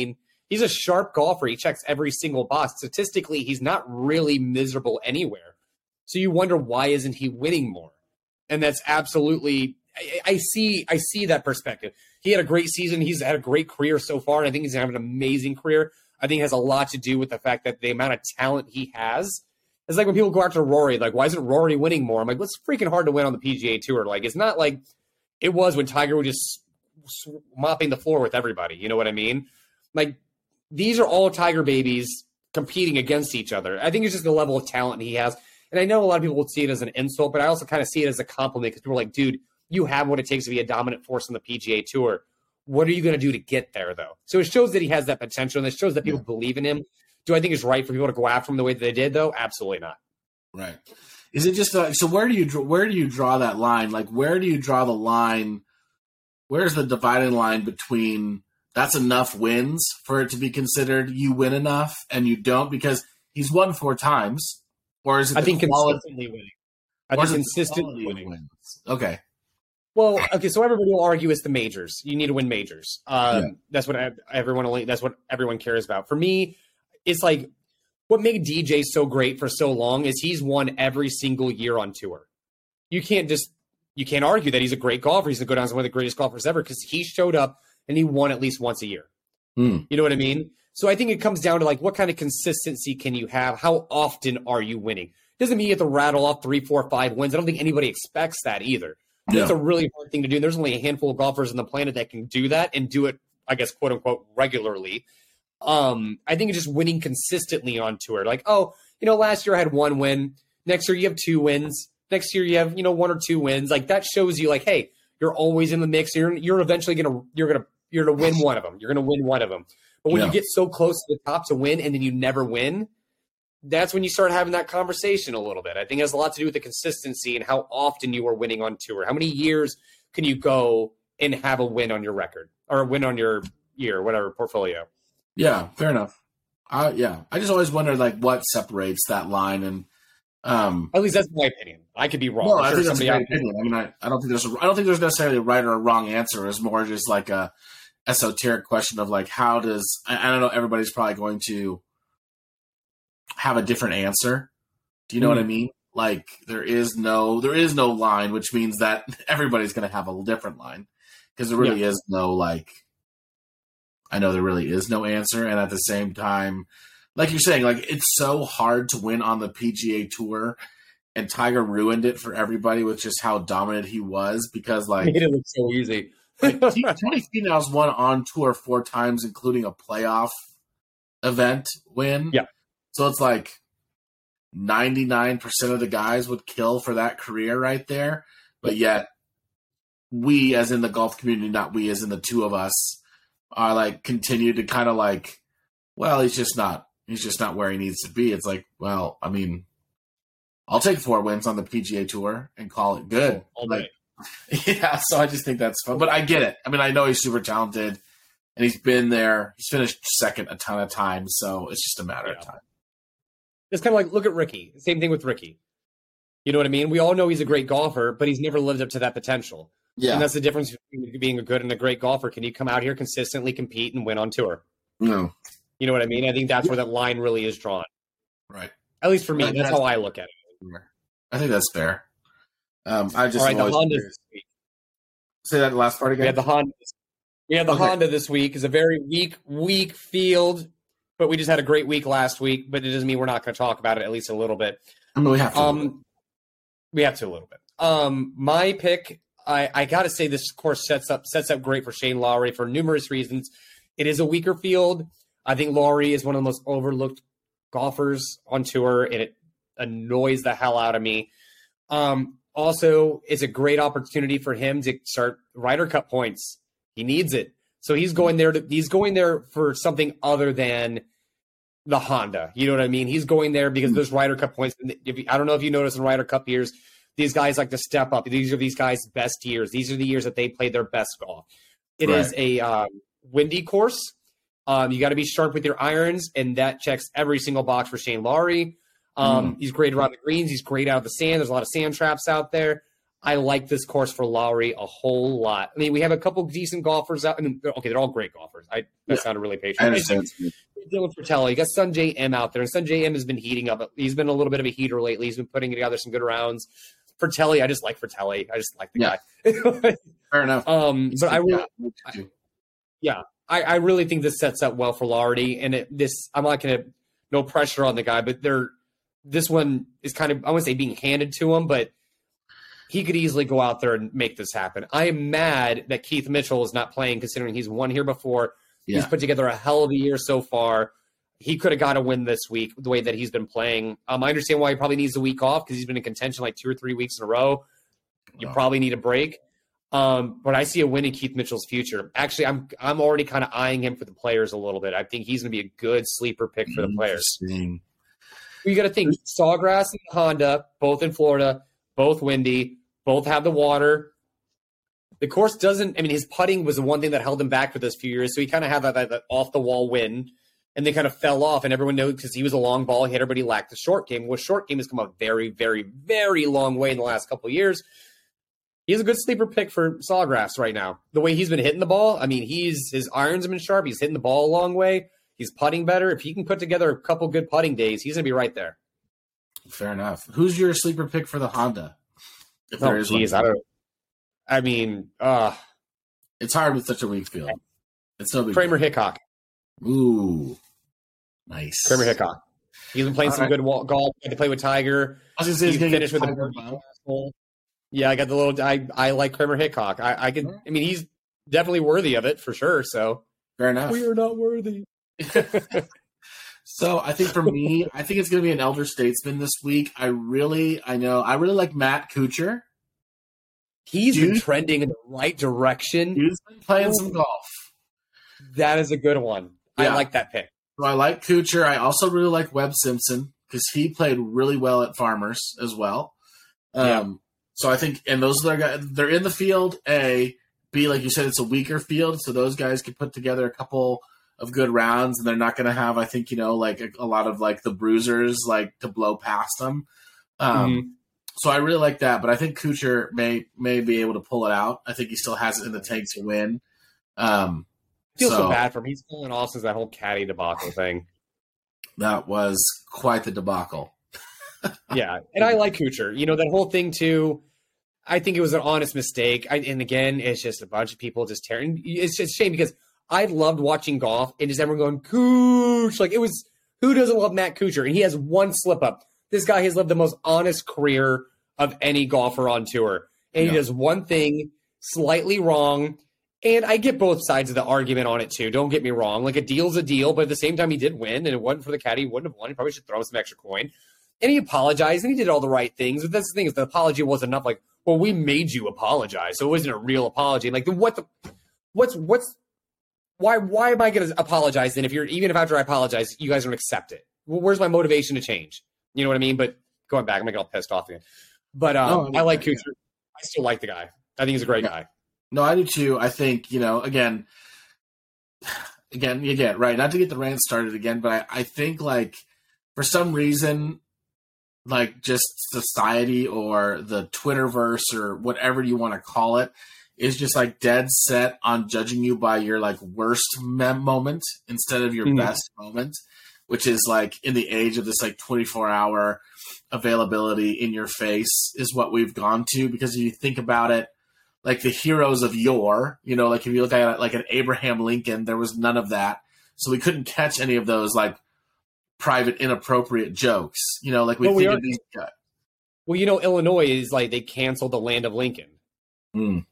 he's a sharp golfer. He checks every single box. Statistically, he's not really miserable anywhere. So you wonder, why isn't he winning more? And that's absolutely, I, I see, I see that perspective. He had a great season. He's had a great career so far. And I think he's going to have an amazing career. I think it has a lot to do with the fact that the amount of talent he has. It's like when people go after Rory, like, why isn't Rory winning more? I'm like, well, it's freaking hard to win on the P G A Tour. Like, it's not like it was when Tiger was just mopping the floor with everybody. You know what I mean? Like, these are all Tiger babies competing against each other. I think it's just the level of talent he has. And I know a lot of people would see it as an insult, but I also kind of see it as a compliment because people are like, dude, you have what it takes to be a dominant force on the P G A Tour. What are you going to do to get there, though? So it shows that he has that potential, and it shows that people yeah. believe in him. Do I think it's right for people to go after him the way that they did, though? Absolutely not. Right. Is it just uh, so? Where do you where do you draw that line? Like, where do you draw the line? Where's the dividing line between that's enough wins for it to be considered you win enough and you don't because he's won four times, or is it? I think quality, consistently winning. I think consistently winning. Wins? Okay. Well, okay, so everybody will argue it's the majors. You need to win majors. Um, yeah. That's what everyone. That's what everyone cares about. For me, it's like what made D J so great for so long is he's won every single year on tour. You can't just you can't argue that he's a great golfer. He's going to go down as one of the greatest golfers ever because he showed up and he won at least once a year. Mm. You know what I mean? So I think it comes down to like what kind of consistency can you have? How often are you winning? Doesn't mean you have to rattle off three, four, five wins. I don't think anybody expects that either. Yeah. It's a really hard thing to do. There's only a handful of golfers on the planet that can do that and do it, I guess, quote unquote, regularly. Um, I think it's just winning consistently on tour. Like, oh, you know, last year I had one win. Next year you have two wins. Next year you have, you know, one or two wins. Like that shows you like, hey, you're always in the mix. You're you're eventually gonna you're gonna you're gonna win one of them. You're gonna win one of them. But when yeah. you get so close to the top to win and then you never win, that's when you start having that conversation a little bit. I think it has a lot to do with the consistency and how often you are winning on tour. How many years can you go and have a win on your record or a win on your year, whatever portfolio? Yeah, fair enough. Uh, yeah, I just always wondered like what separates that line, and um, at least that's my opinion. I could be wrong. No, I think that's a great opinion. I mean, I, I don't think there's a, I don't think there's necessarily a right or a wrong answer. It's more just like a esoteric question of like how does I, I don't know. Everybody's probably going to have a different answer. Do you know mm. what I mean? Like there is no there is no line, which means that everybody's going to have a different line because there really yeah. is no like. I know there really is no answer, and at the same time, like you're saying, like it's so hard to win on the P G A Tour, and Tiger ruined it for everybody with just how dominant he was because like made it look so easy. Like Tony Finau's won on tour four times, including a playoff event win. Yeah. So it's like ninety-nine percent of the guys would kill for that career right there. But yet we, as in the golf community, not we, as in the two of us, are like continue to kind of like, well, he's just not, he's just not where he needs to be. It's like, well, I mean, I'll take four wins on the P G A Tour and call it good. All like, yeah, so I just think that's fun. But I get it. I mean, I know he's super talented, and he's been there. He's finished second a ton of times, so it's just a matter yeah. of time. It's kind of like, look at Ricky. Same thing with Ricky. You know what I mean? We all know he's a great golfer, but he's never lived up to that potential. Yeah. And that's the difference between being a good and a great golfer. Can you come out here consistently, compete, and win on tour? No. You know what I mean? I think that's where that line really is drawn. Right. At least for me, that's, that's how I look at it. I think that's fair. Um, I just all right, the Honda this week. Say that last part again. We had the Honda. We had the okay. Honda this week. It's a very weak, weak field, but we just had a great week last week. But it doesn't mean we're not going to talk about it at least a little bit. I mean, we have to. Um, we have to a little bit. Um, my pick. I, I got to say this course sets up sets up great for Shane Lowry for numerous reasons. It is a weaker field. I think Lowry is one of the most overlooked golfers on tour, and it annoys the hell out of me. Um, also, it's a great opportunity for him to start Ryder Cup points. He needs it, so he's going there. To, he's going there for something other than the Honda. You know what I mean? He's going there because there's Ryder Cup points. If you, I don't know if you noticed in Ryder Cup years. These guys like to step up. These are these guys' best years. These are the years that they played their best golf. It right. is a um, windy course. Um, you got to be sharp with your irons, and that checks every single box for Shane Lowry. Um, mm. He's great around the greens. He's great out of the sand. There's a lot of sand traps out there. I like this course for Lowry a whole lot. I mean, we have a couple decent golfers out. I mean, okay, they're all great golfers. I that yeah. sounded really patient. I understand. Dylan Fratelli, you got Sungjae M out there, and Sungjae M has been heating up. He's been a little bit of a heater lately. He's been putting together some good rounds. Fratelli, I just like Fratelli. I just like the yeah. guy. Fair enough. Um, but I really, I, yeah, I, I really think this sets up well for Lowry. And it, this, I'm not going to, no pressure on the guy, but they're, this one is kind of, I wouldn't say being handed to him, but he could easily go out there and make this happen. I am mad that Keith Mitchell is not playing, considering he's won here before. Yeah. He's put together a hell of a year so far. He could have got a win this week the way that he's been playing. Um, I understand why he probably needs a week off because he's been in contention like two or three weeks in a row. You wow. probably need a break. Um, but I see a win in Keith Mitchell's future. Actually, I'm I'm already kind of eyeing him for the players a little bit. I think he's going to be a good sleeper pick for the players. You got to think Sawgrass and Honda, both in Florida, both windy, both have the water. The course doesn't – I mean, his putting was the one thing that held him back for those few years, so he kind of had that, that, that off-the-wall win, and they kind of fell off, and everyone knows because he was a long ball hitter, but he lacked the short game. Well, short game has come a very, very, very long way in the last couple of years. He's a good sleeper pick for Sawgrass right now. The way he's been hitting the ball, I mean, he's his irons have been sharp. He's hitting the ball a long way. He's putting better. If he can put together a couple good putting days, he's going to be right there. Fair enough. Who's your sleeper pick for the Honda? If oh, geez, I don't. I mean, uh, it's hard with such a weak field. It's no big Kramer deal. Hickok. Ooh, nice. Kramer Hickok. He's been playing All some right. good golf. He had to play with Tiger. I was going to say he's going to finish with the. Yeah, I got the little. I, I like Kramer Hickok. I, I could. I mean, he's definitely worthy of it for sure. So fair enough. We are not worthy. So I think for me, I think it's going to be an elder statesman this week. I really, I know, I really like Matt Kuchar. He's Dude, been trending in the right direction. He's been playing some golf. That is a good one. Yeah. I like that pick. So I like Kuchar. I also really like Webb Simpson because he played really well at Farmers as well. Um, yeah. So I think, and those are guys, they're in the field. A, B, like you said, it's a weaker field, so those guys can put together a couple of good rounds, and they're not going to have, I think, you know, like a, a lot of like the bruisers like to blow past them. Um, mm-hmm. So I really like that, but I think Kuchar may may be able to pull it out. I think he still has it in the tank to win. Um, I feel so, so bad for him. He's pulling off since that whole caddy debacle thing. That was quite the debacle. Yeah, and I like Kuchar. You know, that whole thing too, I think it was an honest mistake. I, and again, it's just a bunch of people just tearing. It's just a shame because I loved watching golf and just everyone going, Kuch. Like, it was, who doesn't love Matt Kuchar? And he has one slip up. This guy has lived the most honest career of any golfer on tour. And yeah. he does one thing slightly wrong. And I get both sides of the argument on it, too. Don't get me wrong. Like, a deal's a deal, but at the same time, he did win. And it wasn't for the caddy. He wouldn't have won. He probably should throw him some extra coin. And he apologized, and he did all the right things. But that's the thing, is the apology wasn't enough. Like, well, we made you apologize, so it wasn't a real apology. Like, what the, what's, what's, why, why am I going to apologize then if you're, even if after I apologize, you guys don't accept it? Well, where's my motivation to change? You know what I mean? But going back, I'm going to get all pissed off again. But um, no, I, mean, I like Kuchar. Yeah. I still like the guy. I think he's a great yeah. guy. No, I do too. I think, you know, again, again, again, right, not to get the rant started again, but I, I think, like, for some reason, like, just society or the Twitterverse or whatever you want to call it is just, like, dead set on judging you by your, like, worst mem- moment instead of your mm-hmm. best moment, which is, like, in the age of this, like, twenty-four hour availability in your face is what we've gone to. Because if you think about it, like, the heroes of yore, you know, like, if you look at it like an Abraham Lincoln, there was none of that. So we couldn't catch any of those, like, private inappropriate jokes, you know, like we well, think we are, of these guys. Well, you know, Illinois is like they canceled the land of Lincoln. Mm.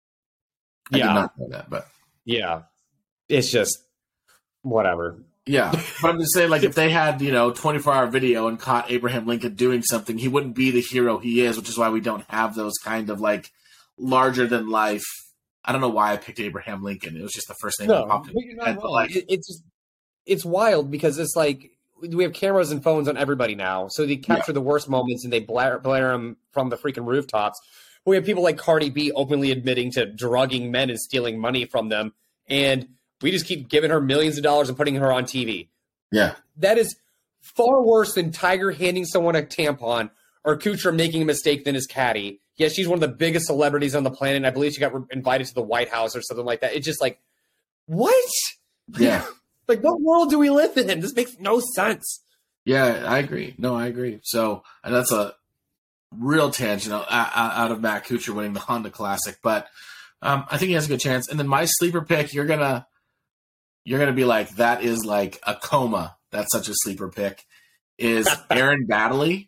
I yeah. did not know that, but yeah, it's just whatever. Yeah, but I'm just saying, like, if they had, you know, twenty-four hour video and caught Abraham Lincoln doing something, he wouldn't be the hero he is, which is why we don't have those kind of, like, larger than life. I don't know why I picked Abraham Lincoln. It was just the first name no, that popped in my head. But, like, it, it's just, it's wild because it's like, we have cameras and phones on everybody now, so they capture yeah. the worst moments and they blare, blare them from the freaking rooftops. We have people like Cardi B openly admitting to drugging men and stealing money from them, and we just keep giving her millions of dollars and putting her on T V. Yeah. That is far worse than Tiger handing someone a tampon or Kuchar making a mistake than his caddy. Yeah, she's one of the biggest celebrities on the planet. I believe she got re- invited to the White House or something like that. It's just like, what? Yeah. Like, what world do we live in? This makes no sense. Yeah, I agree. No, I agree. So, and that's a real tangent out, out of Matt Kuchar winning the Honda Classic, but um, I think he has a good chance. And then my sleeper pick, you're gonna, you're gonna be like, that is like a coma. That's such a sleeper pick. Is Aaron Baddeley?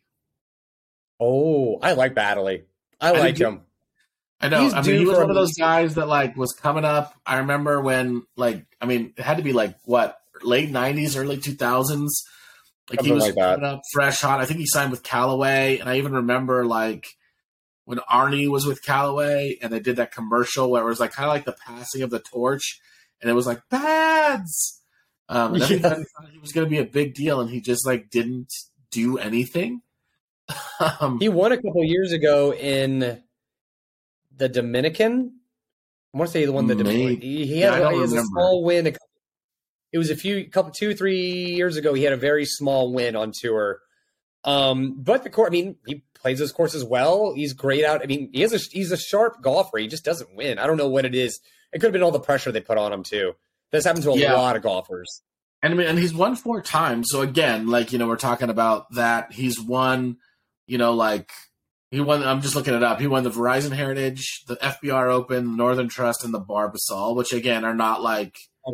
Oh, I like Baddeley. I, I like him. I know. He's I mean, he was one of those guys that like was coming up. I remember when, like, I mean, it had to be like what, late nineties, early two thousands. Like Something he was like coming up fresh, hot. I think he signed with Callaway, and I even remember like when Arnie was with Callaway, and they did that commercial where it was like kind of like the passing of the torch, and it was like Bads. Um, and everybody yeah. thought he was going to be a big deal, and he just like didn't do anything. um, he won a couple years ago in the Dominican. I want to say the one the Dominican. He, he had, yeah, he has a small win. It was a few, couple, two, three years ago. He had a very small win on tour. Um, but the course, I mean, he plays his courses well. He's great out. I mean, he is a, he's a sharp golfer. He just doesn't win. I don't know what it is. It could have been all the pressure they put on him too. This happens to a yeah. lot of golfers. And I mean, and he's won four times. So again, like, you know, we're talking about that. He's won, you know, like he won, I'm just looking it up. He won the Verizon Heritage, the F B R Open, Northern Trust, and the Barbasol, which again are not like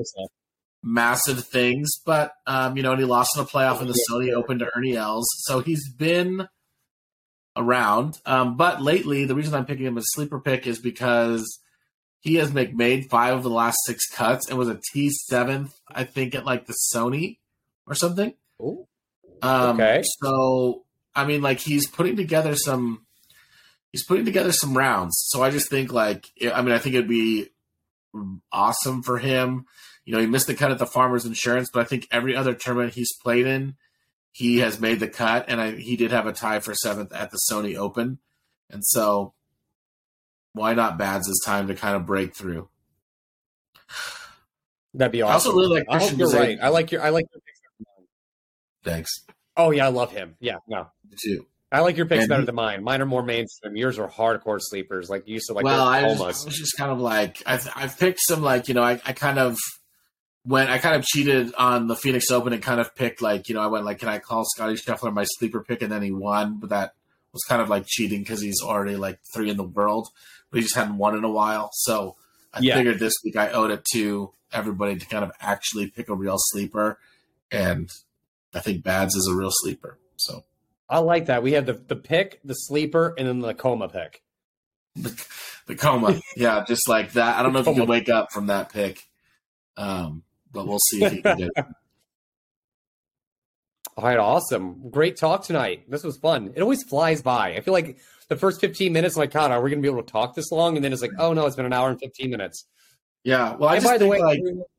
massive things, but um, you know, and he lost in a playoff in the Sony Open to Ernie Els. So he's been around. Um, but lately, the reason I'm picking him as a sleeper pick is because he has make, made five of the last six cuts and was a T seventh, I think, at like the Sony or something. Ooh. Um, okay. So, I mean, like he's putting together some, he's putting together some rounds. So I just think like, I mean, I think it'd be awesome for him. You know, he missed the cut at the Farmers Insurance, but I think every other tournament he's played in, he has made the cut, and I, he did have a tie for seventh at the Sony Open. And so why not Bads' time to kind of break through? That'd be awesome. I also really like I hope you're right. I like your I like your picks. Thanks. Oh yeah, I love him. Yeah, no. Me too. I like your picks and better he, than mine. Mine are more mainstream. Yours are hardcore sleepers, like you used to like. Well, I was, I was just kind of like I've I've picked some like you know I, I kind of went I kind of cheated on the Phoenix Open and kind of picked like you know I went like can I call Scotty Scheffler my sleeper pick and then he won, but that was kind of like cheating because he's already like three in the world, but he just hadn't won in a while. So I yeah. figured this week I owed it to everybody to kind of actually pick a real sleeper, and I think Bads is a real sleeper. So. I like that. We have the, the pick, the sleeper, and then the coma pick. The, the coma. Yeah, just like that. I don't know if you can wake up from that pick, um, but we'll see if you can get it. All right, awesome. Great talk tonight. This was fun. It always flies by. I feel like the first fifteen minutes, I'm like, God, are we going to be able to talk this long? And then it's like, oh, no, it's been an hour and fifteen minutes. Yeah, well, I and just by the think, way, like...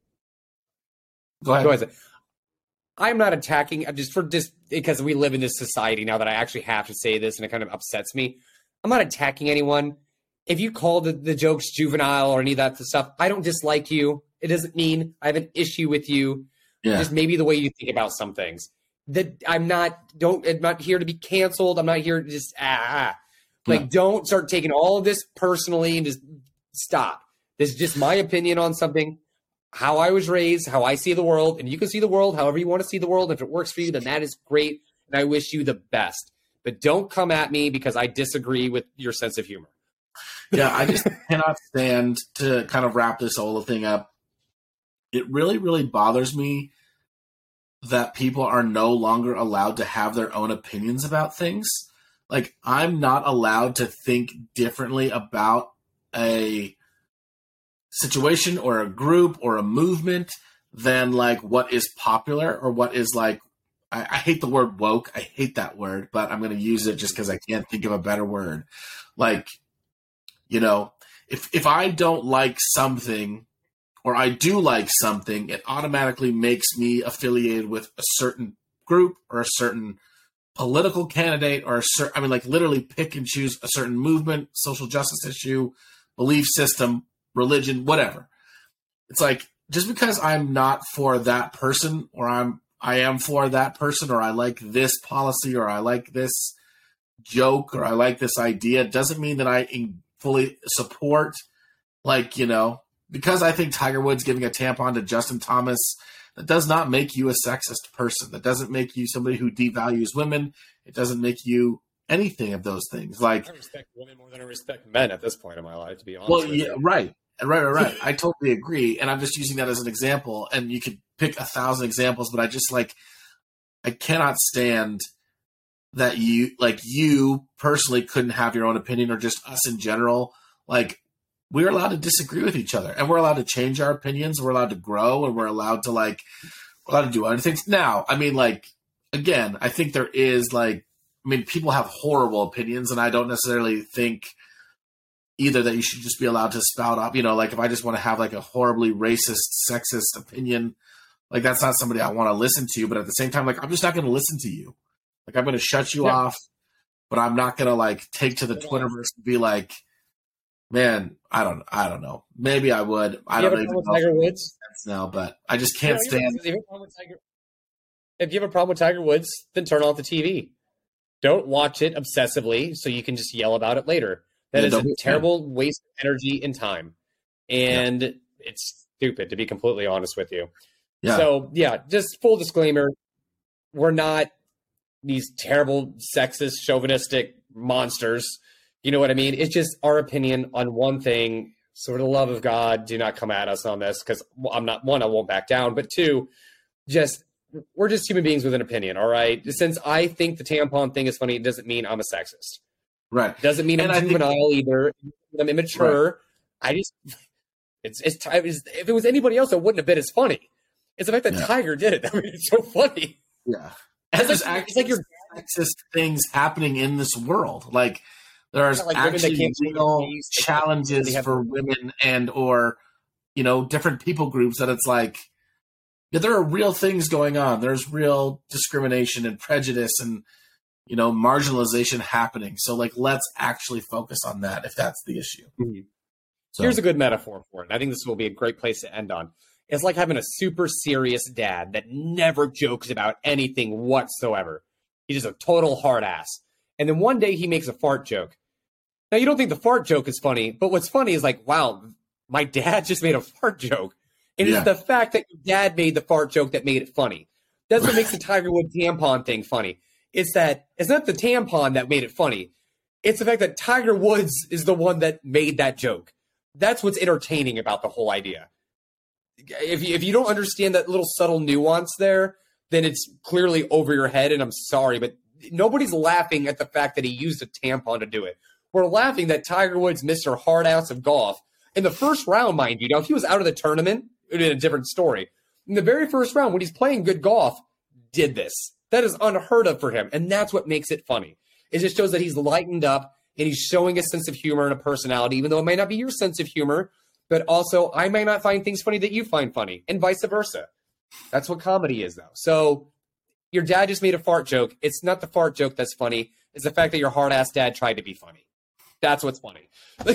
Go ahead. Go ahead. I'm not attacking I'm just for just because we live in this society now that I actually have to say this and it kind of upsets me. I'm not attacking anyone. If you call the, the jokes juvenile or any of that stuff, I don't dislike you. It doesn't mean I have an issue with you. Yeah. Just maybe the way you think about some things. That I'm not don't I'm not here to be canceled. I'm not here to just ah, ah. like yeah. Don't start taking all of this personally and just stop. This is just my opinion on something. How I was raised, how I see the world, and you can see the world however you want to see the world. If it works for you, then that is great, and I wish you the best. But don't come at me because I disagree with your sense of humor. Yeah, I just cannot stand to kind of wrap this whole thing up. It really, really bothers me that people are no longer allowed to have their own opinions about things. Like, I'm not allowed to think differently about a situation or a group or a movement than like what is popular or what is like I, I hate the word woke. I hate that word, but I'm going to use it just because I can't think of a better word. Like, you know, if if I don't like something or I do like something, it automatically makes me affiliated with a certain group or a certain political candidate or a certain, I mean, like literally pick and choose a certain movement, social justice issue, belief system, religion, whatever. It's like, just because I'm not for that person or I'm, I am for that person or I like this policy or I like this joke or I like this idea doesn't mean that I in- fully support, like, you know, because I think Tiger Woods giving a tampon to Justin Thomas, that does not make you a sexist person. That doesn't make you somebody who devalues women. It doesn't make you anything of those things. Like, I respect women more than I respect men at this point in my life, to be honest. Well, with yeah, you. right. Right, right, right. I totally agree. And I'm just using that as an example. And you could pick a thousand examples, but I just like, I cannot stand that you, like, you personally couldn't have your own opinion, or just us in general. Like, we're allowed to disagree with each other, and we're allowed to change our opinions. We're allowed to grow, and we're allowed to, like, we're allowed to do other things. Now, I mean, like, again, I think there is, like, I mean, people have horrible opinions, and I don't necessarily think either that you should just be allowed to spout up. You know, like, if I just want to have, like, a horribly racist, sexist opinion, like, that's not somebody I want to listen to. But at the same time, like, I'm just not going to listen to you. Like, I'm going to shut you Yeah. off, but I'm not going to, like, take to the Twitterverse and be like, man, I don't, I don't know. Maybe I would. I You don't have a even problem know with Tiger if it makes Woods? sense now, but I just can't You know, stand. If you have a problem with Tiger- if you have a problem with Tiger Woods, then turn off the T V. Don't watch it obsessively so you can just yell about it later. That Yeah, is a don't be- terrible waste of energy and time. And it's stupid, to be completely honest with you. Yeah. So, yeah, just full disclaimer, we're not these terrible, sexist, chauvinistic monsters. You know what I mean? It's just our opinion on one thing. So, for the love of God, do not come at us on this, because I'm not, one, I won't back down, but two, just, we're just human beings with an opinion, all right? Since I think the tampon thing is funny, it doesn't mean I'm a sexist. Right. Doesn't mean And I I'm think- juvenile either. I'm immature. I just, it's, it's, it's, if it was anybody else, it wouldn't have been as funny. It's the fact that Yeah. Tiger did it. I mean, it's so funny. Yeah. And It's there's like, actually it's like you're sexist things happening in this world. Like, there's Yeah, like women that actually can't show their real face, they can't- challenges they have- for women and or, you know, different people groups that it's like, yeah, there are real things going on. There's real discrimination and prejudice and, you know, marginalization happening. So, like, let's actually focus on that if that's the issue. Mhm. So, Here's a good metaphor for it. I think this will be a great place to end on. It's like having a super serious dad that never jokes about anything whatsoever. He's just a total hard ass. And then one day he makes a fart joke. Now, you don't think the fart joke is funny, but what's funny is like, wow, my dad just made a fart joke. It Yeah. is the fact that your dad made the fart joke that made it funny. That's what makes the Tiger Woods tampon thing funny. It's that it's not the tampon that made it funny. It's the fact that Tiger Woods is the one that made that joke. That's what's entertaining about the whole idea. If you, if you don't understand that little subtle nuance there, then it's clearly over your head, and I'm sorry, but nobody's laughing at the fact that he used a tampon to do it. We're laughing that Tiger Woods, Mister Hard Ass of golf, in the first round, mind you. Now, if he was out of the tournament, it would have been a different story. In the very first round, when he's playing good golf, did this. That is unheard of for him, and that's what makes it funny. It just shows that he's lightened up, and he's showing a sense of humor and a personality, even though it may not be your sense of humor, but also I may not find things funny that you find funny, and vice versa. That's what comedy is, though. So your dad just made a fart joke. It's not the fart joke that's funny. It's the fact that your hard-ass dad tried to be funny. That's what's funny. I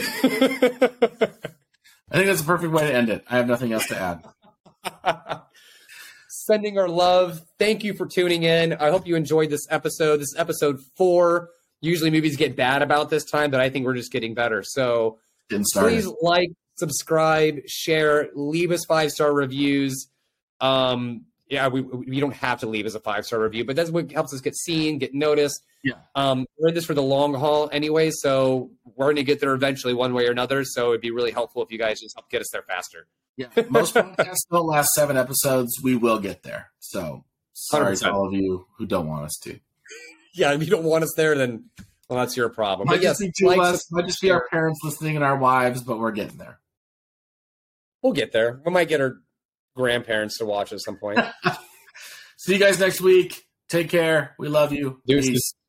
think that's a perfect way to end it. I have nothing else to add. Sending our love. Thank you for tuning in. I hope you enjoyed this episode. This is episode four. Usually movies get bad about this time, but I think we're just getting better. So Getting started. please like, subscribe, share, leave us five-star reviews. Um, yeah, we, we you don't have to leave us a five-star review, but that's what helps us get seen, get noticed. Yeah. Um, we're in this for the long haul anyway, so we're going to get there eventually one way or another. So it'd be really helpful if you guys just help get us there faster. Yeah, most podcasts don't last seven episodes. We will get there. So sorry one hundred percent. to all of you who don't want us to. Yeah, if you don't want us there, then well, that's your problem. Might But yes, just be two like, of us. subscribe, Might just be our parents listening and our wives, but we're getting there. We'll get there. We might get our grandparents to watch at some point. See you guys next week. Take care. We love you. Deuces. Peace.